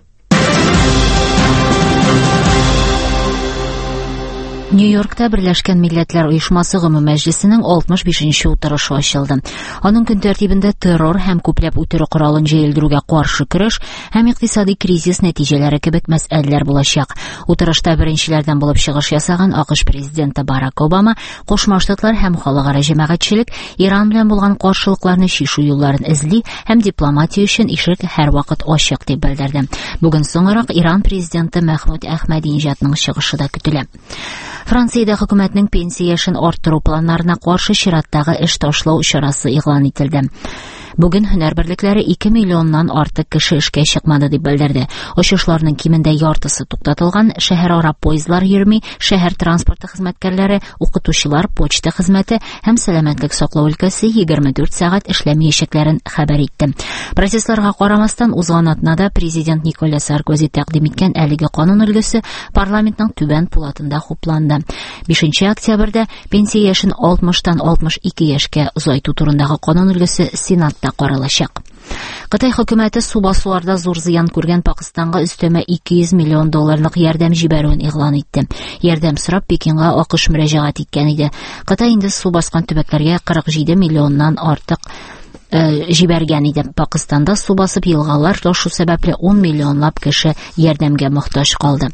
Нью-Йоркта Берләшкән Милләтләр Оешмасы Гомум Мәҗлесенең алтмыш бишенче утырышы ачылды. Аның көн тәртибендә террор һәм күпләп үтерү коралын җәелдерүгә каршы көрәш һәм икътисади кризис нәтиҗәләре кебек мәсьәләләр булачак. Утырышта беренчеләрдән булып чыгыш ясаган АКШ президенты Барак Обама Кушма Штатлар һәм халыкара җәмәгатьчелек Иран белән булган каршылыкларны чишү юлларын эзли һәм дипломатия өчен ишек һәрвакыт ачык дип белдерде. Бүген соңрак Иран президенты Мәхмүд Әхмәдинежадның чыгышы да көтелә. Франциядә хөкүмәтнең пенсия яшен арттыру планнарына каршы чираттагы эш ташлау чарасы игълан ителде. Бүген һөнәр берлекләре ике миллионнан артык кеше эшкә чыкмады дип белдерде. Очышларның кимендә яртысы туктатылган, шәһәрара поездлар йөрми, шәһәр транспорты хезмәткәрләре, укытучылар, почта хезмәте һәм сәламәтлек саклау өлкәсе егерме дүрт сәгать эшләмәячәкләрен хәбәр итте. Протестларга карамастан узган атнада президент Николя Саркози тәкъдим иткән әлеге канун өлгесе парламентның түбән пулатында хупланды. бишенче октябрьдә пенсия яшен алтмыштан алтмыш ике яшькә озайту турындагы канун өлгесе Сенатта каралачак. Кытай хөкүмәте су басуларда зур зыян күргән Пакистанга өстәмә ике йөз миллион долларлык ярдәм җибәрүен игълан итте. Ярдәм сорап Пекинга АКШ мөрәҗәгать иткән иде. Кытай инде су баскан төбәкләргә кырык җиде миллионнан артык җибәргән иде. Пакистанда су басып елгалар ташу сәбәпле ун миллионлап кеше ярдәмгә мохтаҗ калды.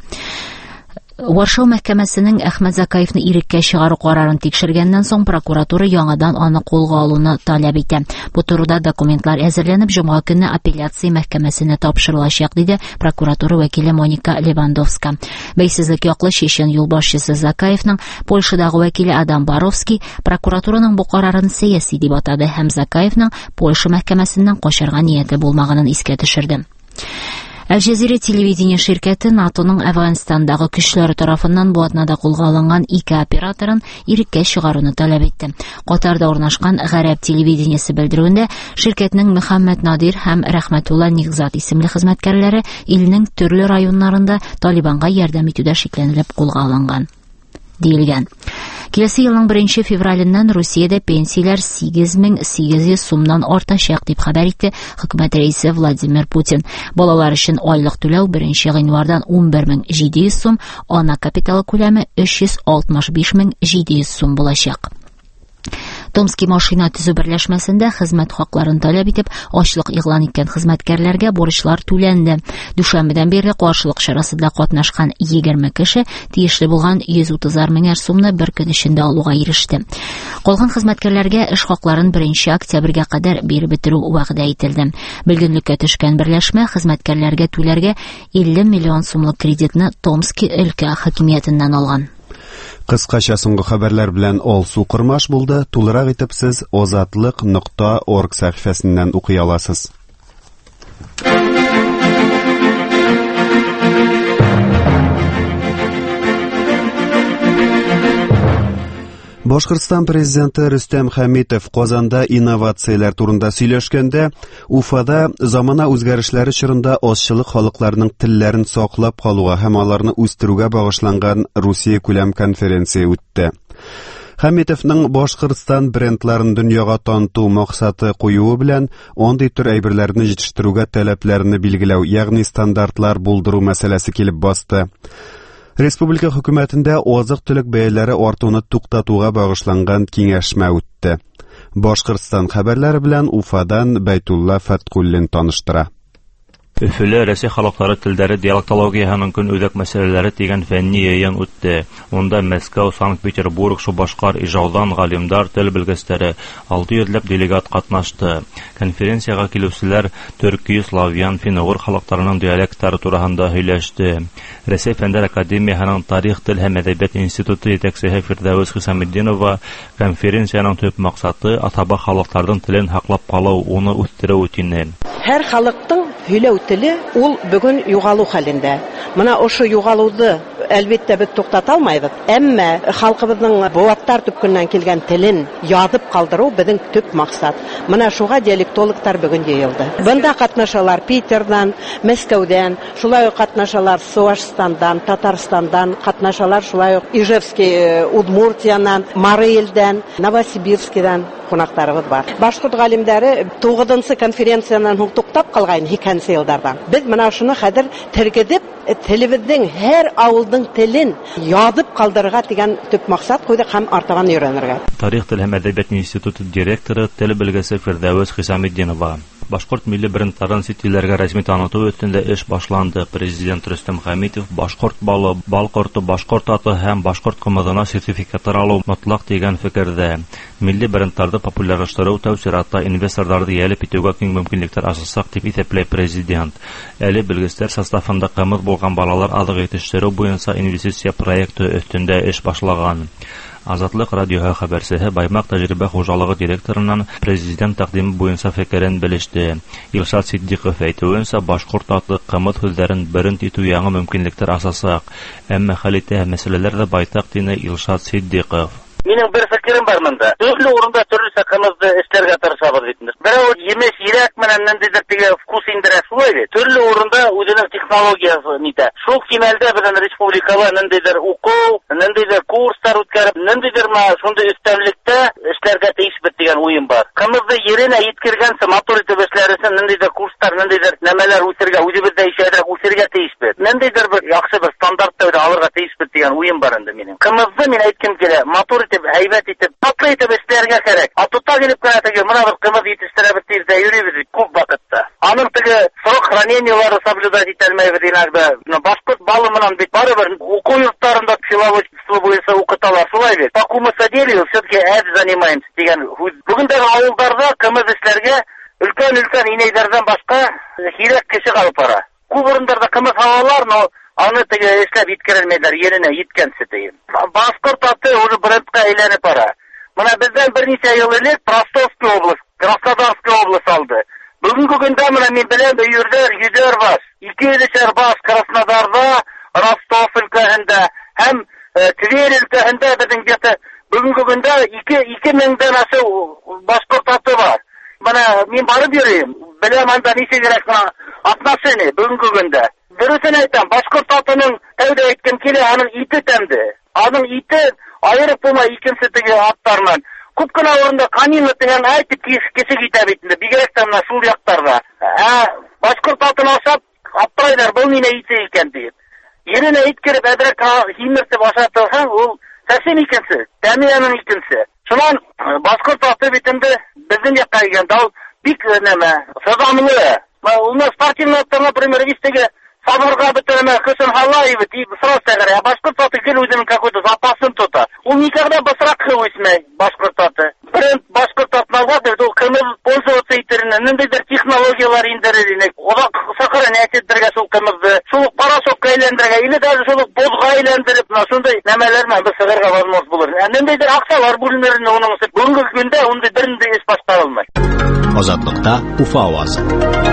Варшау мәхкәмәсенең Әхмәт Закаевны иреккә чыгару карарын тикшергәннән соң прокуратура яңадан аны кулга алуны таләп итә. Бу турыда документлар әзерләнеп, җомга көнне апелляция мәхкәмәсенә тапшырылачак, диде прокуратура вәкиле Моника Левандовска. Бәйсезлек яклы чечен юлбашчысы Закаевның Польшадагы вәкиле Адам Боровский прокуратураның бу карарын сәяси дип атады һәм Закаевның Польша мәхкәмәсеннән качарга нияте булмаганын искә төшерде. Аль-Джазира телевидение ширкәте НАТОның Әфганстандагы көчләре тарафыннан бу атнада кулга алынган ике операторын иреккә чыгаруны таләп итте. Катарда урнашкан Гарәп телевидениесе белдерүендә, ширкәтнең Мөхәммәд Надир һәм Рәхмәтулла Нигъзат исемле хезмәткәрләре илнең төрле районнарында Талибанга ярдәм итүдә шикләнелеп кулга алынган. диелгән. Киләсе елның беренче февраленнән Русиядә пенсияләр сигез мең сигез йөз сумнан артачак дип хәбәр итте хөкүмәт рәисе Владимир Путин. Балалар өчен айлык түләү беренче гыйнвардан ун бер мең җиде йөз сум, ана капиталы күләме өч йөз алтмыш биш мең җиде йөз сум булачак. Томский машина төзү берләшмәсендә хезмәт хакларын таләп итеп ачлык игълан иткән хезмәткәрләргә бурычлар түләнде. Дүшәмбедән бирле каршылык чарасында катнашкан егерме кеше тиешле булган йөз утыз мең сумны бер көн эчендә алуга иреште. Калган хезмәткәрләргә эш хакларын беренче октябрьгә кадәр биреп бетерү вәгъдә ителде. Белгенлеккә төшкән берләшмә хезмәткәрләргә түләргә илле миллион сумлык кредитны Томский өлкә хакимиятеннән алган. Кыскача соңгы хәбәрләр белән Алсу Кырмаш булды. Тулырак итеп сез озатлык нокта орг сәхифәсеннән укый аласыз. Башкортстан президенты Рөстәм Хәмитов Казанда инновацияләр турында сөйләшкәндә, Уфада замана үзгәрешләре чорында азчылык халыкларның телләрен саклап калуга һәм аларны үстерүгә багышланган Русия күләм конференция үтте. Хәмитовның Башкортстан брендларын дөньяга таныту максаты куюы белән андый төр әйберләрне җитештерүгә таләпләрне билгеләү, ягъни стандартлар булдыру мәсьәләсе килеп басты. Республика хөкүмәтендә азык-төлек бәяләре артуны туктатуга багышланган киңәшмә үтте. Башкортстан хәбәрләре белән Уфадан Бәйтулла Фаткуллин таныштыра. Өфөлә Рәсәй халыклары телдәре диалектологияһының көн үзәк мәсьәләләре дигән фәнни йыйын үтте. Онда Мәскәү, Санкт-Петербург, Шубашкар, Ижаудан галимдар, тел белгечләре, алты йөзләп делегат катнашты. Конференциягә килүчеләр төрки, славян, фин-угыр халыкларының диалектлары турында һөйләште. Рәсәй Фәннәр академияһының Тарих, тел һәм әдәбият институты җитәкчесе Фирдәвес Хисаметдинова конференциянең төп максаты атаба халыкларның телен һаклап калу, уны үстерү үтине. Һәр халыктың һөйләү теле ул бүген югалу хәлендә. Менә ошо югалуды әлбәттә без туктата алмыйбыз. Әмма халкыбызның буаттар төпкеннән килгән телен ядып калдыру безнең төп максат. Менә шуга диалектологлар бүген җыелды. Бында катнашалар Питердан, Мәскәүдән, шулай ук катнашалар Чувашстандан, Татарстандан, катнашалар шулай ук Ижевский, Удмуртияннан, Марыэльдән, Новосибирскидан кунактарыбыз бар. Башкорт галимдәре тугызынчы конференциянан һуң туктап калган икенче елдардан. Без менә шуны хәзер тергедеп, телебезнең һәр авылның телен ядып калдырырга дигән төп максат куйдык һәм артыгын өйрәнергә. Тарих, тел һәм әдәбият институты директоры, тел белгесе Фирдәвес Хисаметдинова. Башкорт милли брендларын сетиләргә рәсми таныту өстендә эш башланды. Президент Рөстәм Хәмитов башкорт балы, бал корты, башкорт аты һәм башкорт кымызына сертификатлар алу мотлак дигән фикердә. Милли брендларны популярлаштыру тәүсиратта инвесторларны ялеп итүгә киң мөмкинлекләр ачачак дип исәпләй президент. Әле белгечләр составында кымыз булган балалар азык итештерү буенча инвестиция проекты өстендә эш башлаган. Азатлык радиоһы хәбәрчесе Баймак тәҗрибә хуҗалыгы директорыннан президент тәкъдиме буенча фикерен белеште. Илшат Сиддиков әйтүенчә, башкорт атлы кымыз сүзләрен берен итү яңа мөмкинлекләр асасак. Әмма хәлиттә мәсьәләләр дә байтак дине Илшат Сиддиков. Минем бер фикерем бар монда. Төрле урында төрле кымызды эшләргә тырышабыз бит. Берәү емеш ирек менән ниндидер теге вкус индерә шулай бит. Төрле урында үзенең технологиясы нитә. Шул кимәлдә безнең республикага ниндидер уку, ниндидер курслар үткәреп, ниндидер ма шундый өстәмлектә эшләргә тиеш бит дигән уен бар. Кымызды yerенә yetkirгәнсә мотор итеп эшләрсен, ниндидер курслар, ниндидер нәмәләр үтергә, үзебездә ишәдерәк үтергә тиеш бит. Ниндидер бер яхшы бер стандартта алырга тиеш бит дигән уен бар инде минем. Кымызды мин әйткем килә, мотор әйбәт итеп, татлы итеп эшләргә кирәк. Атута килеп кенә теге менә бер кымыз итештерәбез тирдә йөрибез күп вакытта. Аның теге срок хранениялары соблюдать итәлмәйбез инде. Башкорт балы менән бит барыбер уку йортларында пчеловодство буенча укыталар. Шулай бит. По кумысоделию все-таки әз занимаемся дигән. Бүгендәге авылларда кымыз эшләргә өлкән-өлкән инәйләрдән башка һирәк кеше калып бара. Күп урыннарда кымыз алалар, но аны теге эшләп иткерелмәйләр, yerенә yeткәнсе тиен. Башкорт аты уже брендка әйләнеп бара. Менә бездән берничә ел элек Ростовский область, Краснодарский область алды. Бүгенге көндә менә мин белән өйрәр, йөзәр баш, ике йөзәр баш Краснодарда, Ростов өлкәһендә һәм Тверь өлкәһендә безнең где-то бүгенге көндә ике меңдән ашу башкорт аты бар. Менә мин барып йөрим. Беләм анда ничегрәк отношение бүгенге көндә. Дөресен әйтәм, башкорт атының тәүдә әйткән килә, аның ите тәмде. Аның ите айырып булмай икенче теге аттардан. Күп кенә урында канины дигән әйтеп кисек итә бит инде. Бигрәк тә менә шул яктарда. Ә башкорт атын ашап, аптырайлар, бу мине ите икән дип. Yerine it kirip edrek himirtip aşatılsan, ol tersin ikinsi, temiyanın ikinsi. Şundan Baskurt atı bitinde bizim yakka eken dal bik neme, sözamlı. У нас спортивный, например, вистеге Сабырга бітіріме Хысын Халлаев сұрастағыр, а башқұрт аты кел өзінің какой-то запасын тұта. Ол никогда басырақ қы өсмей башқұрт аты. Бренд башқұрт атын алғады, ол қымыз пользоваться етеріне, нендейдер технологиялар индіреріне, одан сақырын әтеттірге сол қымызды, шолық парашокқа ейлендірге, или даже шолық бозға ейлендіріп, сондай нәмелермен бір сығырға возможность болыр. Нендейдер ақсалар бөлінеріне оның үсіп, бүгінгі күнде ондай бірінде еш башқарылмай. Азатлықта Уфа авазы.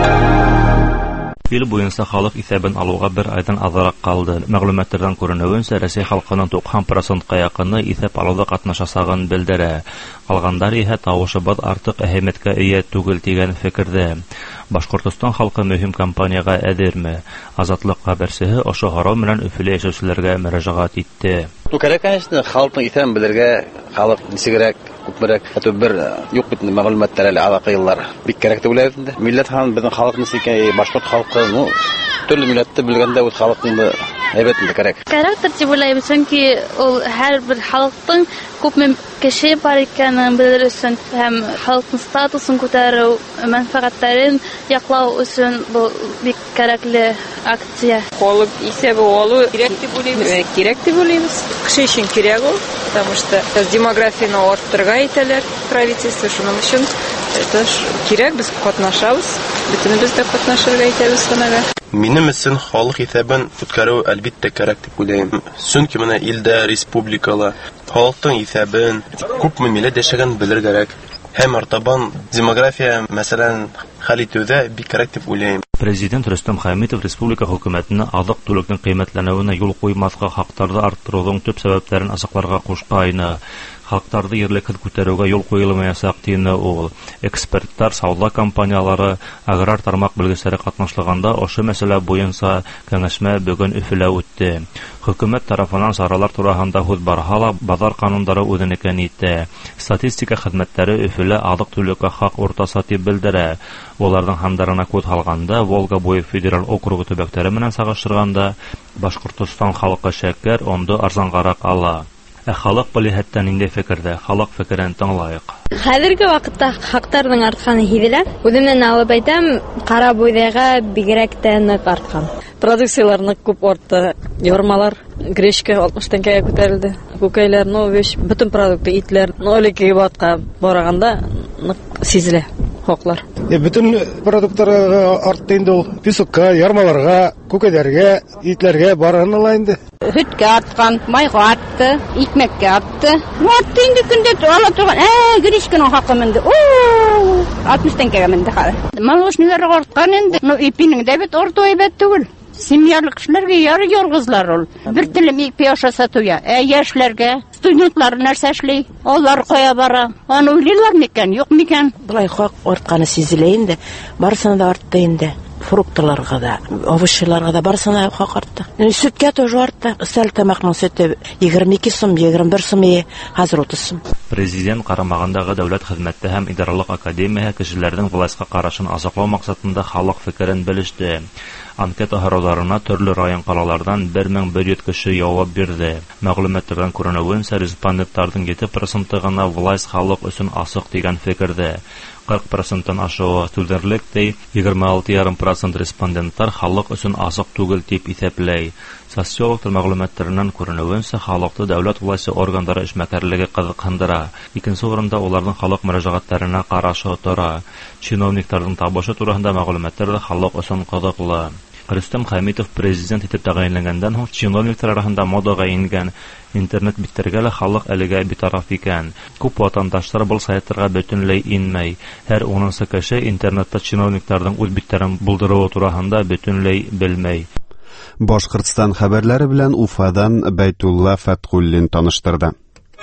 Ил буенча халык исәбен алуга бер айдан азрак калды. Мәгълүматлардан күренүенчә, Россия халкының туксан процентка якыны исәп алуда катнашасагын белдерә. Калгандар иһә тавышыбыз артык әһәмияткә ия түгел дигән фикердә. Башкортстан халкы мөһим кампанияга әзерме? Азатлык хәбәрчесе ошо харам белән Өфөлә яшәүчеләргә мөрәҗәгать итте. Бу кирәк, конечно, халыкның исәбен белергә, халык нисегрәк күпмерәк, хәтта бер юк бит мәгълүматлар әле алакыйлар. Бик кирәк дип уйлыйм инде. Милләт хан безнең халыкны сикәй, башкорт халкы, ну, төрле милләтте белгәндә үз халыкны әйбәтендә кирәк. Кирәк дип уйлыйм, чөнки ул һәр бер халыкның күпме кеше бар икәнен белер өчен һәм халыкның статусын күтәрү, мәнфәгатьләрен яклау өчен бу бик кирәкле акция. Халык исәбе алу кирәк дип уйлыйбыз. Кирәк дип уйлыйбыз. Кеше өчен кирәк ул, потому что демографияны арттырырга итәләр правительство, шуның өчен это кирәк, без катнашабыз. Бөтенебез дә катнашырга итәбез санага. Минем өчен халык исәбен үткәрү әлбәттә кирәк дип уйлыйм. Чөнки менә илдә, республикала халыкның исәбен күпме милләт яшәгән белергә кирәк. Һәм артабан демография мәсәлән хәл итүдә бик кирәк дип уйлыйм. Президент Рөстәм Хәмитов республика хөкүмәтенә азык-түлекнең кыйммәтләнүенә юл куймаска, хактарды арттыруның төп сәбәпләрен ачыкларга кушкайны. Халыктарды ерлек күтәрүгә юл куелмаячак дине ул. Экспертлар, сауда компаниялары, аграр тармак белгечләре катнашлаганда ошо мәсьәлә буенча кәңәшмә бүген Өфөлә үтте. Хөкүмәт тарафыннан чаралар турында һүз барһа, базар кануннары үзенекен итә. Статистика хезмәтләре Өфөлә азык-түлеккә хак уртасы дип белдерә. Уларның хандарына күз алганда, Волга буе федераль округы төбәкләре менән сагыштырганда, Башкортстан халкы шәкәр онда арзангарак ала. Ә халык полихәттән инде фикердә, халык фикерен тыңлайык. Хәзерге вакытта хактарның артканы һизелә. Үземнән алып әйтәм, кара буйдайга бигрәк тә нык арткан. Продукцияларны күп артты. Ярмалар, гречка алтмыш тәңкәгә күтәрелде. Күкәйләр, ну, веш, бөтен продукты, итләр, ноль ике батка бараганда нык сизелә хаклар. Бөтен продуктларга артты инде ул. Песокка, ярмаларга, күкәйләргә, итләргә барганы инде. Hütkə atqan, mayğa atdı, ikməkə atdı. Atdı indi gündə ala тұрған, ә, гречканың хақы мінді. Ооо, алтмыш тәңкәгә мінді қалы. Молочныйлар артқан енді. Ну, ипинің дә бит орты әйбәт түгел. Семьялық кішілерге яры yorg'izlar ул. Bir тілім ипи аша сатуя. Ә, яшьләргә, студентлар нәрсә эшли? Алар кая бара? Аны уйлыйлар микән, юк микән? Булай хак артканы сизелә инде. Барысына да артты инде. Фруктыларга да, овощиларга да барысына хак артты. Сөткә тоже артты. Сәл тамакның сөте егерме ике сум, егерме бер сум, хәзер утыз сум. Президент карамагындагы дәүләт хезмәте һәм идаралык академия кешеләрнең властька карашын азаклау максатында халык фикерен белеште. Анкета һорауларына төрле район калалардан бер мең бер йөз кеше җавап бирде. Мәгълүматлардан күренүенчә, респондентларның җиде проценты гына власть халык өчен асык дигән фикердә. кырк проценттан ашуы түлдерлек ди, егерме алты ярым процент респондентлар халык өчен асык түгел дип исәпләй. Социологтар мәгълүматларыннан күренүенчә, халыкты дәүләт власте органнары эшмәкәрлеге кызыксындыра. Икенче урында уларның халык мөрәҗәгатьләренә карашы тора. Чиновникларның табышы турында мәгълүматлар халык өчен кызыклы. Рөстәм Хәмитов президент итеп тәгаенләнгәндән һуң чиновниклар арасында модага ингән интернет биттәргә лә халык әлегә битараф икән. Күп ватандашлар был сайтларга бөтенләй инмәй. Һәр унынчы кеше интернетта чиновникларның үз битләрен булдыруы турында бөтенләй белмәй. Башкортстан хәбәрләре белән Уфадан Бәйтулла Фәтхуллин таныштырды.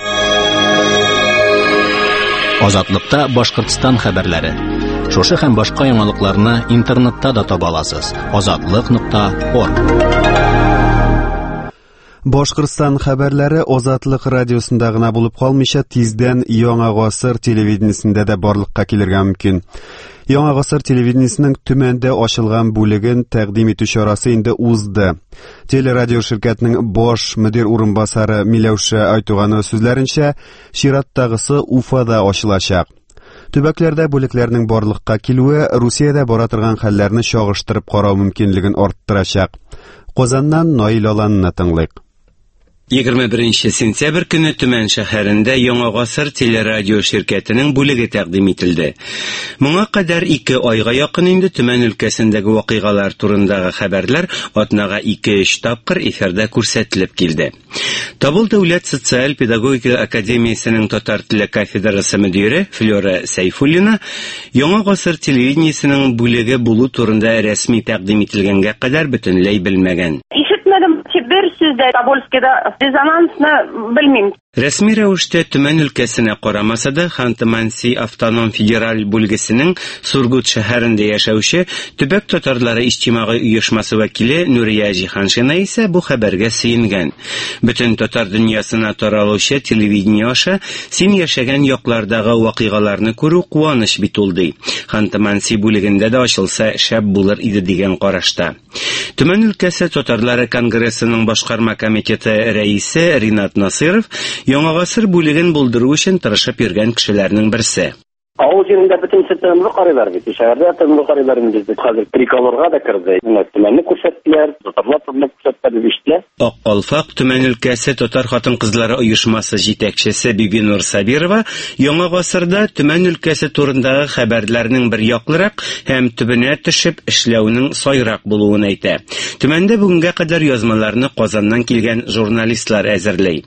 Азатлыкта Башкортстан хәбәрләре. Шушы һәм башка яңалыкларны интернетта да таба аласыз. азатлык нокта орг. Башкортстан хәбәрләре Азатлык радиосында гына булып калмыйча, тиздән Яңа гасыр телевидениесендә дә барлыкка килергә мөмкин. Яңа гасыр телевидениесенең төмәндә ачылган бүлеген тәкъдим итү чарасы инде узды. Телерадио ширкәтенең баш мөдир урынбасары Миләүшә Айтуганова сүзләренчә, чираттагысы Уфада ачылачак. Төбәкләрдә бүлекләрнең барлыкка килүе Русиядә бара торган хәлләрне чагыштырып карау мөмкинлеген арттырачак. Казаннан Наил Аланны тыңлыйк. егерме беренче сентябрь көне Төмән шәһәрендә Яңа гасыр телерадио ширкәтенең бүлеге тәкъдим ителде. Моңа кадәр ике айга якын инде Төмән өлкәсендәге вакыйгалар турындагы хәбәрләр атнага ике-өч тапкыр эфирдә күрсәтелеп килде. Табыл дәүләт социаль педагогика академиясенең татар теле кафедрасы мөдире Флора Сайфуллина Яңа гасыр телевидениесенең бүлеге булу турында рәсми тәкъдим ителгәнгә кадәр бөтенләй белмәгән. Бер сүздә Тобольскида резонансны белмим. Рәсми рәвештә Төмән өлкәсенә карамаса да, Ханты-Манси автоном федераль бүлгесенең Сургут шәһәрендә яшәүче төбәк татарлары иҗтимагый оешмасы вәкиле Нурия Җиһаншина исә бу хәбәргә сөенгән. Бөтен татар дөньясына таралучы телевидение аша син яшәгән яклардагы вакыйгаларны күрү куаныч бит ул ди. Ханты-Манси бүлегендә дә ачылса шәп булыр иде дигән карашта. Төмән өлкәсе татарлары конгрессының башкарма комитеты рәисе Ринат Насыров Яңа гасыр бүлеген булдыру өчен тырышып йөргән кешеләрнең берсе. Авыл җирендә бөтен системаны карыйлар бит. Шәһәрдә тәмле карыйлар инде. Хәзер триколорга да керде. Төмәнне күрсәттеләр, татарлар турында күрсәттеләр диштеләр. Ак Алфак Төмән өлкәсе татар хатын-кызлары оешмасы җитәкчесе Бибинур Сабирова Яңа гасырда Төмән өлкәсе турындагы хәбәрләрнең бер яклырак һәм төбенә төшеп эшләүнең сайрак булуын әйтә. Төмәндә бүгенгә кадәр язмаларны Казаннан килгән журналистлар әзерләй.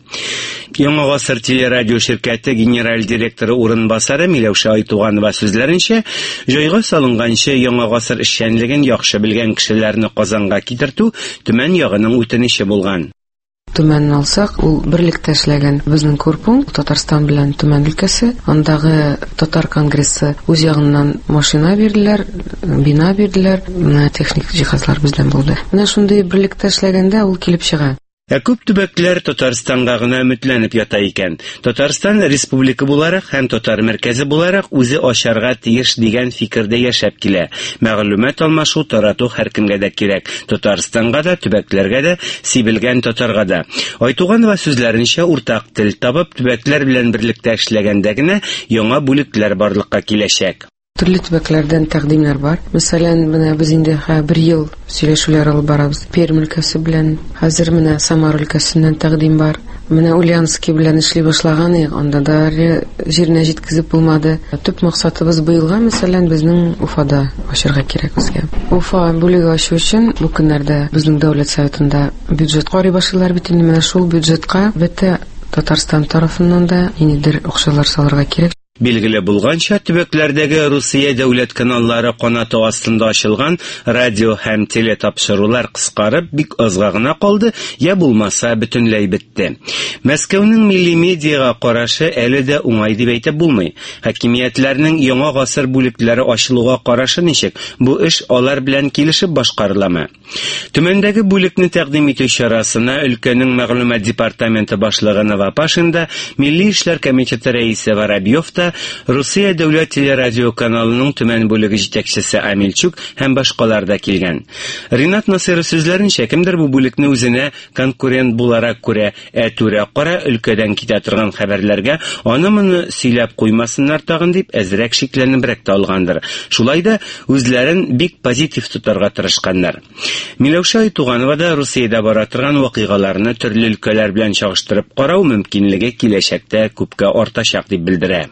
Яңа гасыр телерадио ширкәте генераль директоры урынбасары Миләүшә Айтуганова сүзләренчә, җайга салынганчы Яңа гасыр эшчәнлеген яхшы белгән кешеләрне Казанга китертү Төмән ягының үтенече булган. Төмәнне алсак, ул берлектә эшләгән безнең корпункт Татарстан белән Төмән өлкәсе. Андагы татар конгрессы үз ягыннан машина бирделәр, бина бирделәр, техник җиһазлар бездән булды. Менә шундый берлектә эшләгәндә ул килеп чыга. Ә күп төбәкләр Татарстанга гына өметләнеп ята икән. Татарстан республика буларак һәм татар мәркәзе буларак үзе ачарга тиеш дигән фикердә яшәп килә. Мәгълүмат алмашу, тарату һәркемгә дә кирәк. Татарстанга да, төбәкләргә дә, сибелгән татарга да. Айтуганова сүзләренчә, уртак тел табып, төбәкләр белән берлектә эшләгәндә генә яңа бүлекләр барлыкка киләчәк. Төрле төбәкләрдән тәкъдимнәр бар. Мәсәлән, менә без инде бер ел сөйләшүләр алып барабыз. Пермь өлкәсе белән, хәзер менә Самар өлкәсеннән тәкъдим бар. Менә Ульяновский белән эшли башлаган идек, анда да җиренә җиткезеп булмады. Төп максатыбыз быелга, мәсәлән, безнең Уфада ачарга кирәк безгә. Уфа бүлеге ачу өчен бу көннәрдә безнең дәүләт советында бюджет карый башлыйлар бит инде. Менә шул бюджетка бөтә Татарстан тарафыннан да ниндидер акчалар салырга кирәк. Билгеле булганча, төбәкләрдәге Русия дәүләт каналлары канаты астында ачылган радио һәм теле тапшырулар кыскарып бик азга гына калды, я булмаса бөтенләй бетте. Мәскәүнең милли медиага карашы әле дә уңай дип әйтеп булмый. Хакимиятләрнең яңа гасыр бүлекләре ачылуга карашы ничек? Бу эш алар белән килешеп башкарыламы? Төмәндәге бүлекне тәкъдим итү чарасына өлкәнең мәгълүмат департаменты башлыгы Новопашин да, Милли эшләр комитеты рәисе Воробьев та, Русия дәүләт телерадио каналының Төмән бүлеге җитәкчесе Амельчук һәм башкалар да килгән. Ринат Насыров сүзләренчә, кемдер бу бүлекне үзенә конкурент буларак күрә, ә түрә кара өлкәдән китә торган хәбәрләргә аны-моны сөйләп куймасыннар тагын дип әзрәк шикләнебрәк тә алгандыр. Шулай да үзләрен бик позитив тотарга тырышканнар. Миләүшә Айтуганова да Русиядә бара торган вакыйгаларны төрле өлкәләр белән чагыштырып карау мөмкинлеге киләчәктә күпкә артачак дип белдерә.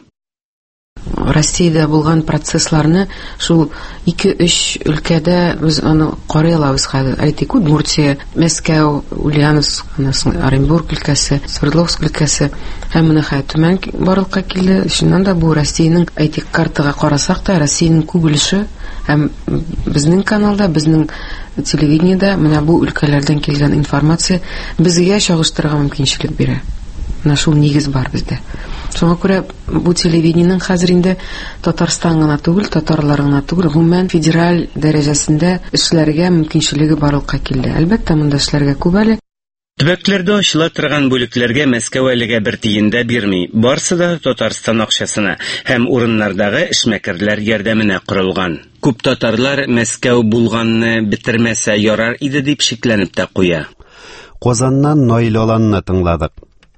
Россиядә булган процессларны шул ике-өч өлкәдә без аны карый алабыз хәзер. Әйтик, Удмуртия, Мәскәү, Ульяновск, Оренбург өлкәсе, Свердловск өлкәсе һәм менә Төмән барлыкка килде. Шуннан да бу Россиянең, әйтик, картага карасак та, Россиянең күп өлеше һәм безнең каналда, безнең телевидениедә менә бу өлкәләрдән килгән информация безгә чагыштырырга мөмкинчелек бирә. Менә шул нигез бар бездә. Шуңа күрә бу телевидениенең хәзер инде Татарстан гына түгел, татарлар гына түгел, гомумән федераль дәрәҗәсендә эшләргә мөмкинчелеге барлыкка килде. Әлбәттә, монда эшләргә күп әле. Төбәкләрдә ачыла торган бүлекләргә Мәскәү әлегә бер тиен дә бирми. Барысы да Татарстан акчасына һәм урыннардагы эшмәкәрләр ярдәменә корылган. Күп татарлар Мәскәү булганны битермәсә ярар иде дип шикләнеп тә куя. Казаннан Наил Аланны тыңладык.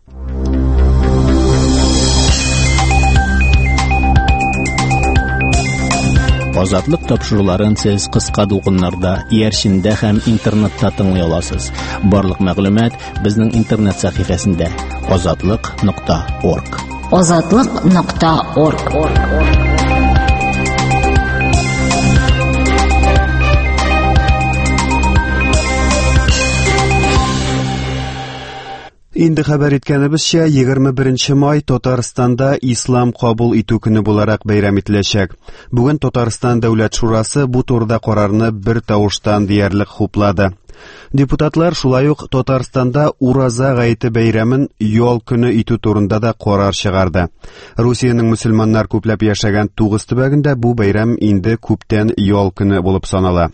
Азатлык тапшыруларын сез кыска дулкыннарда, иярчиндә һәм интернетта тыңлый аласыз. Барлык мәгълүмат безнең интернет сәхифәсендә азатлык нокта орг. азатлык нокта орг. Инде хәбәр иткәнебезчә, егерме беренче май Татарстанда ислам кабул итү көне буларак бәйрәм ителәчәк. Бүген Татарстан Дәүләт Шурасы бу турыда карарны бер тавыштан диярлек хуплады. Депутатлар шулай ук Татарстанда Ураза гаете бәйрәмен ял көне итү турында да карар чыгарды. Русиянең мөселманнар күпләп яшәгән тугыз төбәгендә бу бәйрәм инде күптән ял көне булып санала.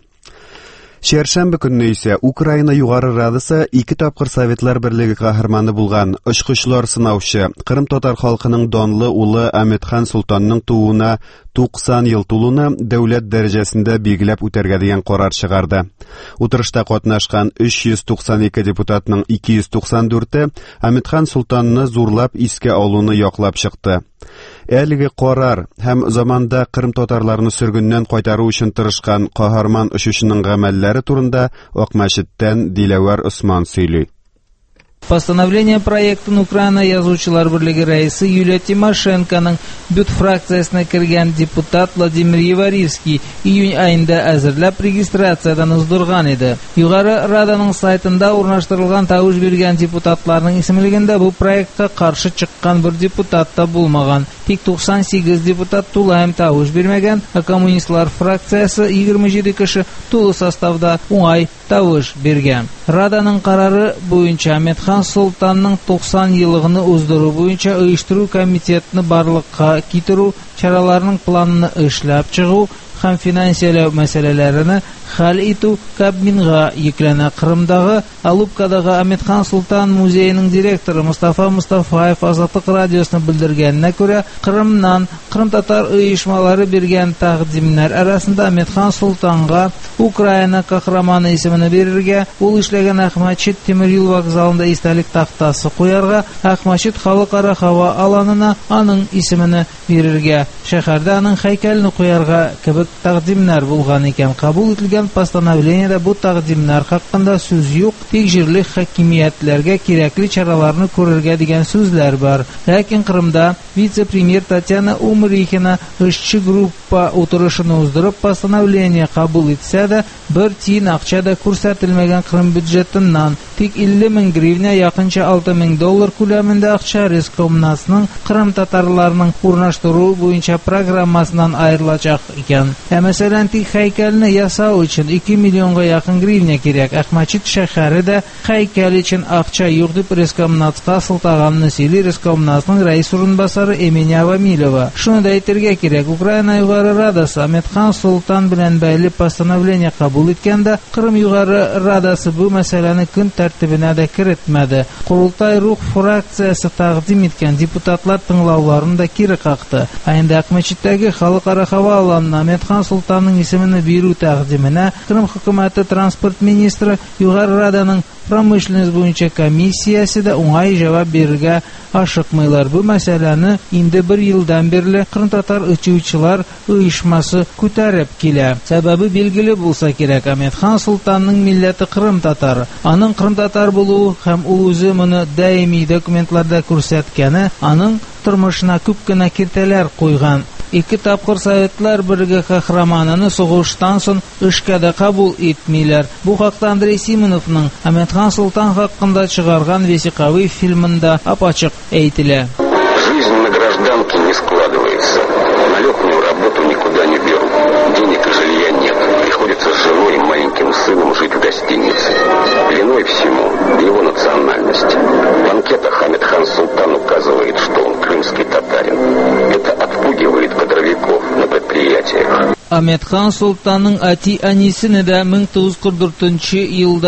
Чәршәмбе көнне исә Украина Югары Радасы ике тапкыр Советлар Берлеге каһарманы булган очкычлар сынаучы Кырым татар халкының данлы улы Әмәтхан Султанның тууына туксан ел тулуны дәүләт дәрәҗәсендә билгеләп үтәргә дигән карар чыгарды. Утырышта катнашкан өч йөз туксан ике депутатның ике йөз туксан дүрте Әмәтхан Султанны зурлап искә алуны яклап чыкты. Әлеге карар һәм заманда Кырым татарларны сөргөннән кайтару өчен тырышкан каһарман очучының гамәлләре турында Акмәчеттән Диләвар Усман сөйли. Постановление проектын Украина язучылар берлеге рәисе Юлия Тимошенконың бют фракциясына кергән депутат Владимир Еваривский июнь айында әзерләп регистрациядан уздырган иде. Югары Раданың сайтында урнаштырылган тавыш биргән депутатларның исемлегендә бу проектка каршы чыккан бер депутат та булмаган. Тик туксан сигез депутат тулы һәм тавыш бирмәгән, ә коммунистлар фракциясе егерме җиде кеше тулы составда уңай тавыш биргән. Раданың карары буенча Әмәтхан Султанның туксан елыгыны уздыру буенча оештыру комитетны барлыкка китерү чараларының планны эшләп чыгу һәм финансиялау мәсьәләләрен хәл итү Кабминга йөкләнә. Кырымдагы Алупкадагы Әмәтхан Султан музееның директоры Мустафа Мустафаев Азатлык радиосына белдергәненә күрә, Кырымнан Кырым татар оешмалары биргән тәкъдимнәр арасында Әмәтхан Султанга Украина каһарманы исемен бирергә, ул эшләгән Әхмәтчет тимер юл вокзалында истәлек тактасы куярга, Әхмәтчет халыкара һава аланына аның исемен бирергә, шәһәрдә аның һәйкәлен куярга кебек тәкъдимнәр булган икән. Кабул ителгән постановлениедә бу тәкъдимнәр хакында сүз юк, тик җирле хакимиятләргә кирәкле чараларны күрергә дигән сүзләр бар. Ләкин Кырымда вице-премьер Татьяна Умрихина эшче группа утырышын уздырып постановление кабул итсә дә, бер тиен акча да күрсәтелмәгән Кырым бюджетыннан, тик илле мең гривня, якынча алты мең доллар күләмендә акча Рескомнасның Кырым татарларының урнаштыру буенча программасыннан аерылачак икән. Ә мәсәлән, тик һәйкәлне ясау өчен ике миллионга якын гривня кирәк. Әхмәтчет шәһәре дә һәйкәл өчен акча юк дип Рескомнаска сылтаганны сөйли Рескомнасның рәис урынбасары Эминя Вамилова. Шуны да әйтергә кирәк, Украина Югары Радасы Әмәтхан Султан белән бәйле постановление кабул иткәндә, Кырым Югары Радасы бу мәсьәләне көн тәртибенә дә кертмәде. Курултай рух фракциясе тәкъдим иткән депутатлар тыңлауларын да кире какты. Әйнде Әхмәтчеттәге халыкара һава аланына Әмәтхан Султанның исемен бирү тәкъдименә Кырым хөкүмәте транспорт министры Югары Раданың промышленность буенча комиссиясе дә уңай җавап бирергә ашыкмыйлар. Бу мәсьәләне инде бер елдан бирле Кырым татар очучылар оешмасы күтәреп килә. Сәбәбе билгеле булса кирәк, Әмәтхан Султанның милләте Кырым татары. Аның Кырым татар булуы һәм ул үзе моны даими документларда күрсәткәне аның тормышына күп кенә киртәләр куйган. Ике тапкыр Советлар Берлеге каһарманын сугыштан соң эшкә дә кабул итмиләр. Бу хакта Андрей Симоновның Әмәтхан Султан хакында чыгарган весиковый фильмында ап-ачык әйтелә. Жизнь на гражданке не складывается. На легкую работу никуда не берут. Денег и жилья нет. Приходится с женой и маленьким сыном жить в гостинице. Виной всему его национальность. В анкетах Әмәтхан Султан указывает, что он крымский татарин. Это отпугивает кадровиков на предприятиях. Әмәтхан Султанның әти-әнисене дә мең тугыз йөз кырык дүртенче елда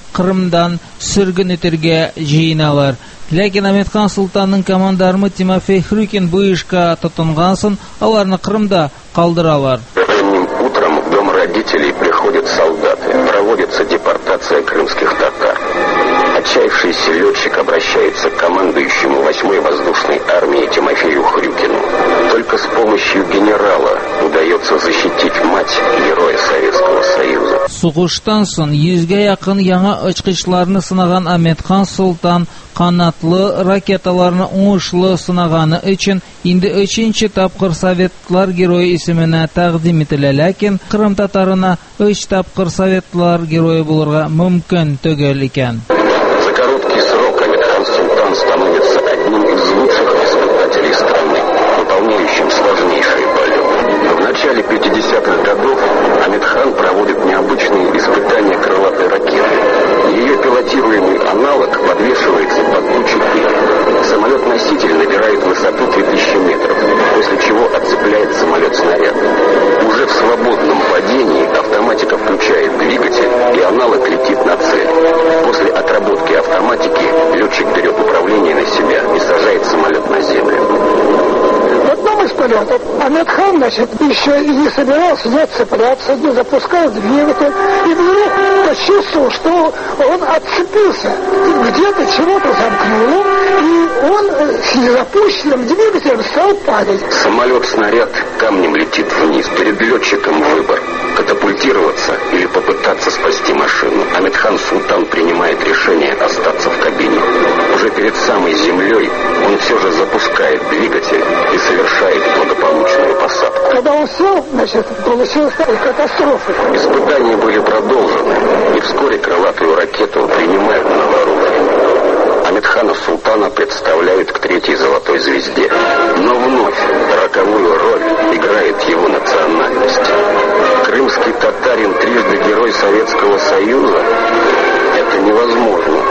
Кырымдан сүргін үтергә җыеналар. Ләкин Әмәтхан Султанның командармы Тимофей Хрюкин бу эшкә тотынгансын, аларны Кырымда калдыралар. Утром в дом родителей приходят солдаты. Проводится депортация крымских татар. Отчаявшийся летчик обращается к командующему восьмой воздушной армии Тимофею Хрюкину. Только с помощью генерала удается защитить мать героя Советского Союза. Сугыштан соң йөзгә якын яңа очкычларны сынаган Әмәтхан Султан канатлы ракеталарны уңышлы сынаганы өчен инде өченче тапкыр Советлар герое исеменә тәкъдим ителә, ләкин Кырым татарына өч тапкыр Советлар герое булырга мөмкин түгел икән. За короткий срок Әмәтхан Султан становится одним из лучших испытателей страны, выполняющим сложнейшие полеты. В начале пятидесятых годов Әмәтхан проводит необычные испытания крылатой ракеты. Ее пилотируемый аналог подвешивается под тучей пыли. Самолет-носитель набирает высоту три тысячи метров, после чего отцепляет самолет-снаряд. Уже в свободном падении автоматика включает двигатель, и аналог летит на цель. После отработки автоматики летчик берет управление на себя и сажает самолет на землю. В одном из полетов Әмәтхан, значит, еще и не собирался не отцепляться, не запускал двигатель, и вдруг почувствовал, что он отцепился, где-то чего-то замкнуло, и он с незапущенным двигателем стал падать. Самолет-снаряд камнем летит вниз. Перед летчиком выбор – катапультироваться или попытаться спасти машину. Әмәтхан Султан принимает решение остаться в кабине. Уже перед самой землей он все же запускает двигатель и совершает благополучную посадку. Когда он сел, значит, получилась катастрофа. Испытания были продолжены, и вскоре крылатую ракету принимают на вооружение. Әмәтхана Султана представляют к третьей золотой звезде. Но вновь роковую роль играет его национальность. Крымский татарин, трижды герой Советского Союза? Это невозможно.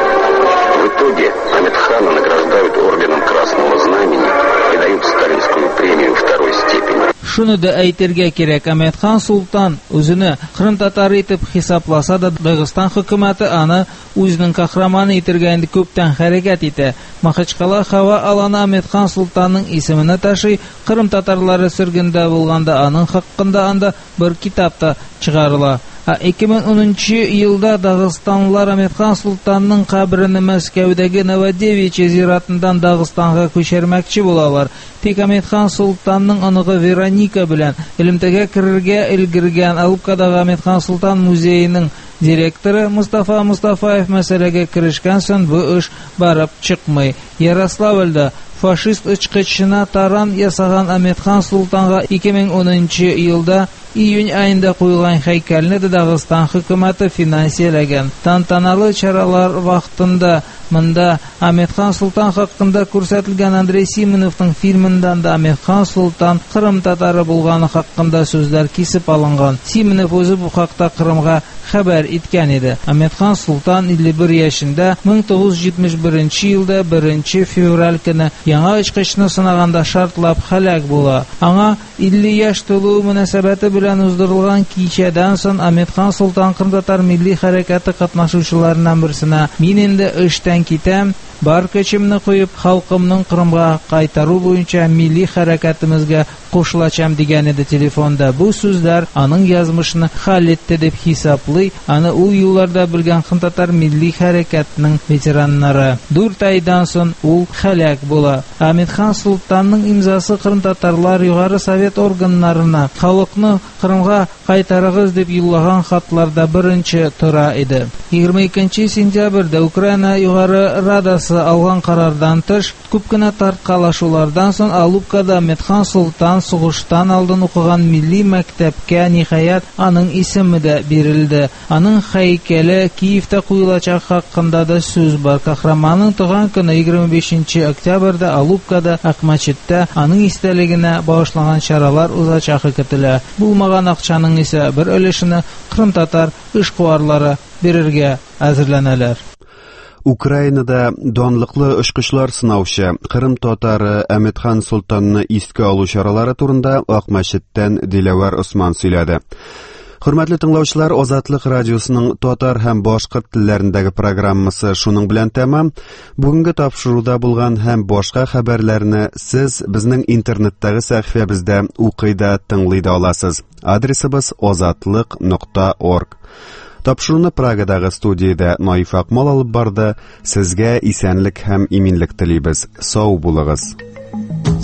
В итоге Әмәтхана награждают орденом Красного Знамени и дают сталинскую премию второй степени. Шуны да әйтергә кирәк, Әмәтхан Султан үзене Кырым татары итеп хисапласа да, Дагыстан хөкүмәте аны үзенең каһарманы итәргә инде күптән хәрәкәт итә. Махачкала һава аланы Әмәтхан Султанның исеменә ташый. Кырым татарлары сөргендә булганда аның хакында анда бер китап та чыгарыла. ике мең унынчы елда Дагыстанлылар Әмәтхан Султанның каберен Мәскәүдәге Новодевичье зиратыннан Дагыстанга күчермәкче булалар. Тик Әмәтхан Султанның аныгы Вероника белән элемтәгә керергә өлгергән Алупкадагы Әмәтхан Султан музееның директоры Мустафа Мустафаев мәсьәләгә керешкән соң бу эш барып чыкмый. Ярославльдә фашист очкычына таран ясаган Әмәтхан Султанга ике мең унынчы елда июнь айында куелган һәйкәлне Дагыстан хөкүмәте финансияләгән. Тантаналы чаралар вакытында монда Әмәтхан Султан хакында күрсәтелгән Андрей Симоновның фильмыннан да Әмәтхан Султан Кырым татары булганы хакында сүзләр кисеп алынган. Симонов үзе бу хакта Кырымга хәбәр иткән иде. Әмәтхан Султан илле бер яшендә мең тугыз йөз җитмеш беренче елда беренче февраль көне яңа очкычны сынаганда шартлап һәлак була. Аңа илле яшь тулу мөнәсәбәте белән уздырылган кичәдән соң Әмәтхан Султан Кырым татар милли хәрәкәте катнашучыларыннан берсенә мин инде эштән китәм, бар көчемне куеп халкымның Кырымга кайтару буенча милли хәрәкәтебезгә кушылачам дигән иде телефонда. Бу сүзләр аның язмышны хәл итте дип хисаплый аны ул елларда белгән Кырым татар милли хәрәкәтенең ветераннары. дүрт айдан соң ул һәлак була. Әмәтхан Султанның имзасы Кырым татарлар югары совет органнарына халыкны Кырымга кайтарыгыз дип юллаган хатларда беренче тора иде. егерме икенче сентябрьдә Украина югары радасы алган карардан тыш күп кенә тарткалашулардан соң Алупкада Әмәтхан Султан сугыштан алдан укыган милли мәктәпкә ниһаять аның исеме дә бирелде. Аның һәйкәле Киевтә куелачак хакында да сүз бар. Каһарманның туган көне егерме бишенче октябрьдә Алупкада Акмачиттә аның истәлегенә багышланган чаралар узачагы көтелә. Булмаган акчаның исә бер өлешне Кырым татар эшкуарлары бирергә әзерләнәләр. Украинада данлыклы очкычлар сынаучы Кырым татары Әмәтхан Султанны искә алу чаралары турында Акмачиттән Диләвар Усман сөйләде. Хөрмәтле тыңлаучылар, Азатлык радиосының татар һәм башкорт телләрендәге программасы шуның белән тәмам. Бүгенге тапшыруда булган һәм башка хәбәрләрне сез безнең интернеттагы сәхифәбездә укый да тыңлый да аласыз. Адресыбыз азатлык нокта орг. Тапшыруны Прагадагы студиядә Наиф Акмал алып барды. Сезгә исәнлек һәм иминлек телибез. Сау булыгыз.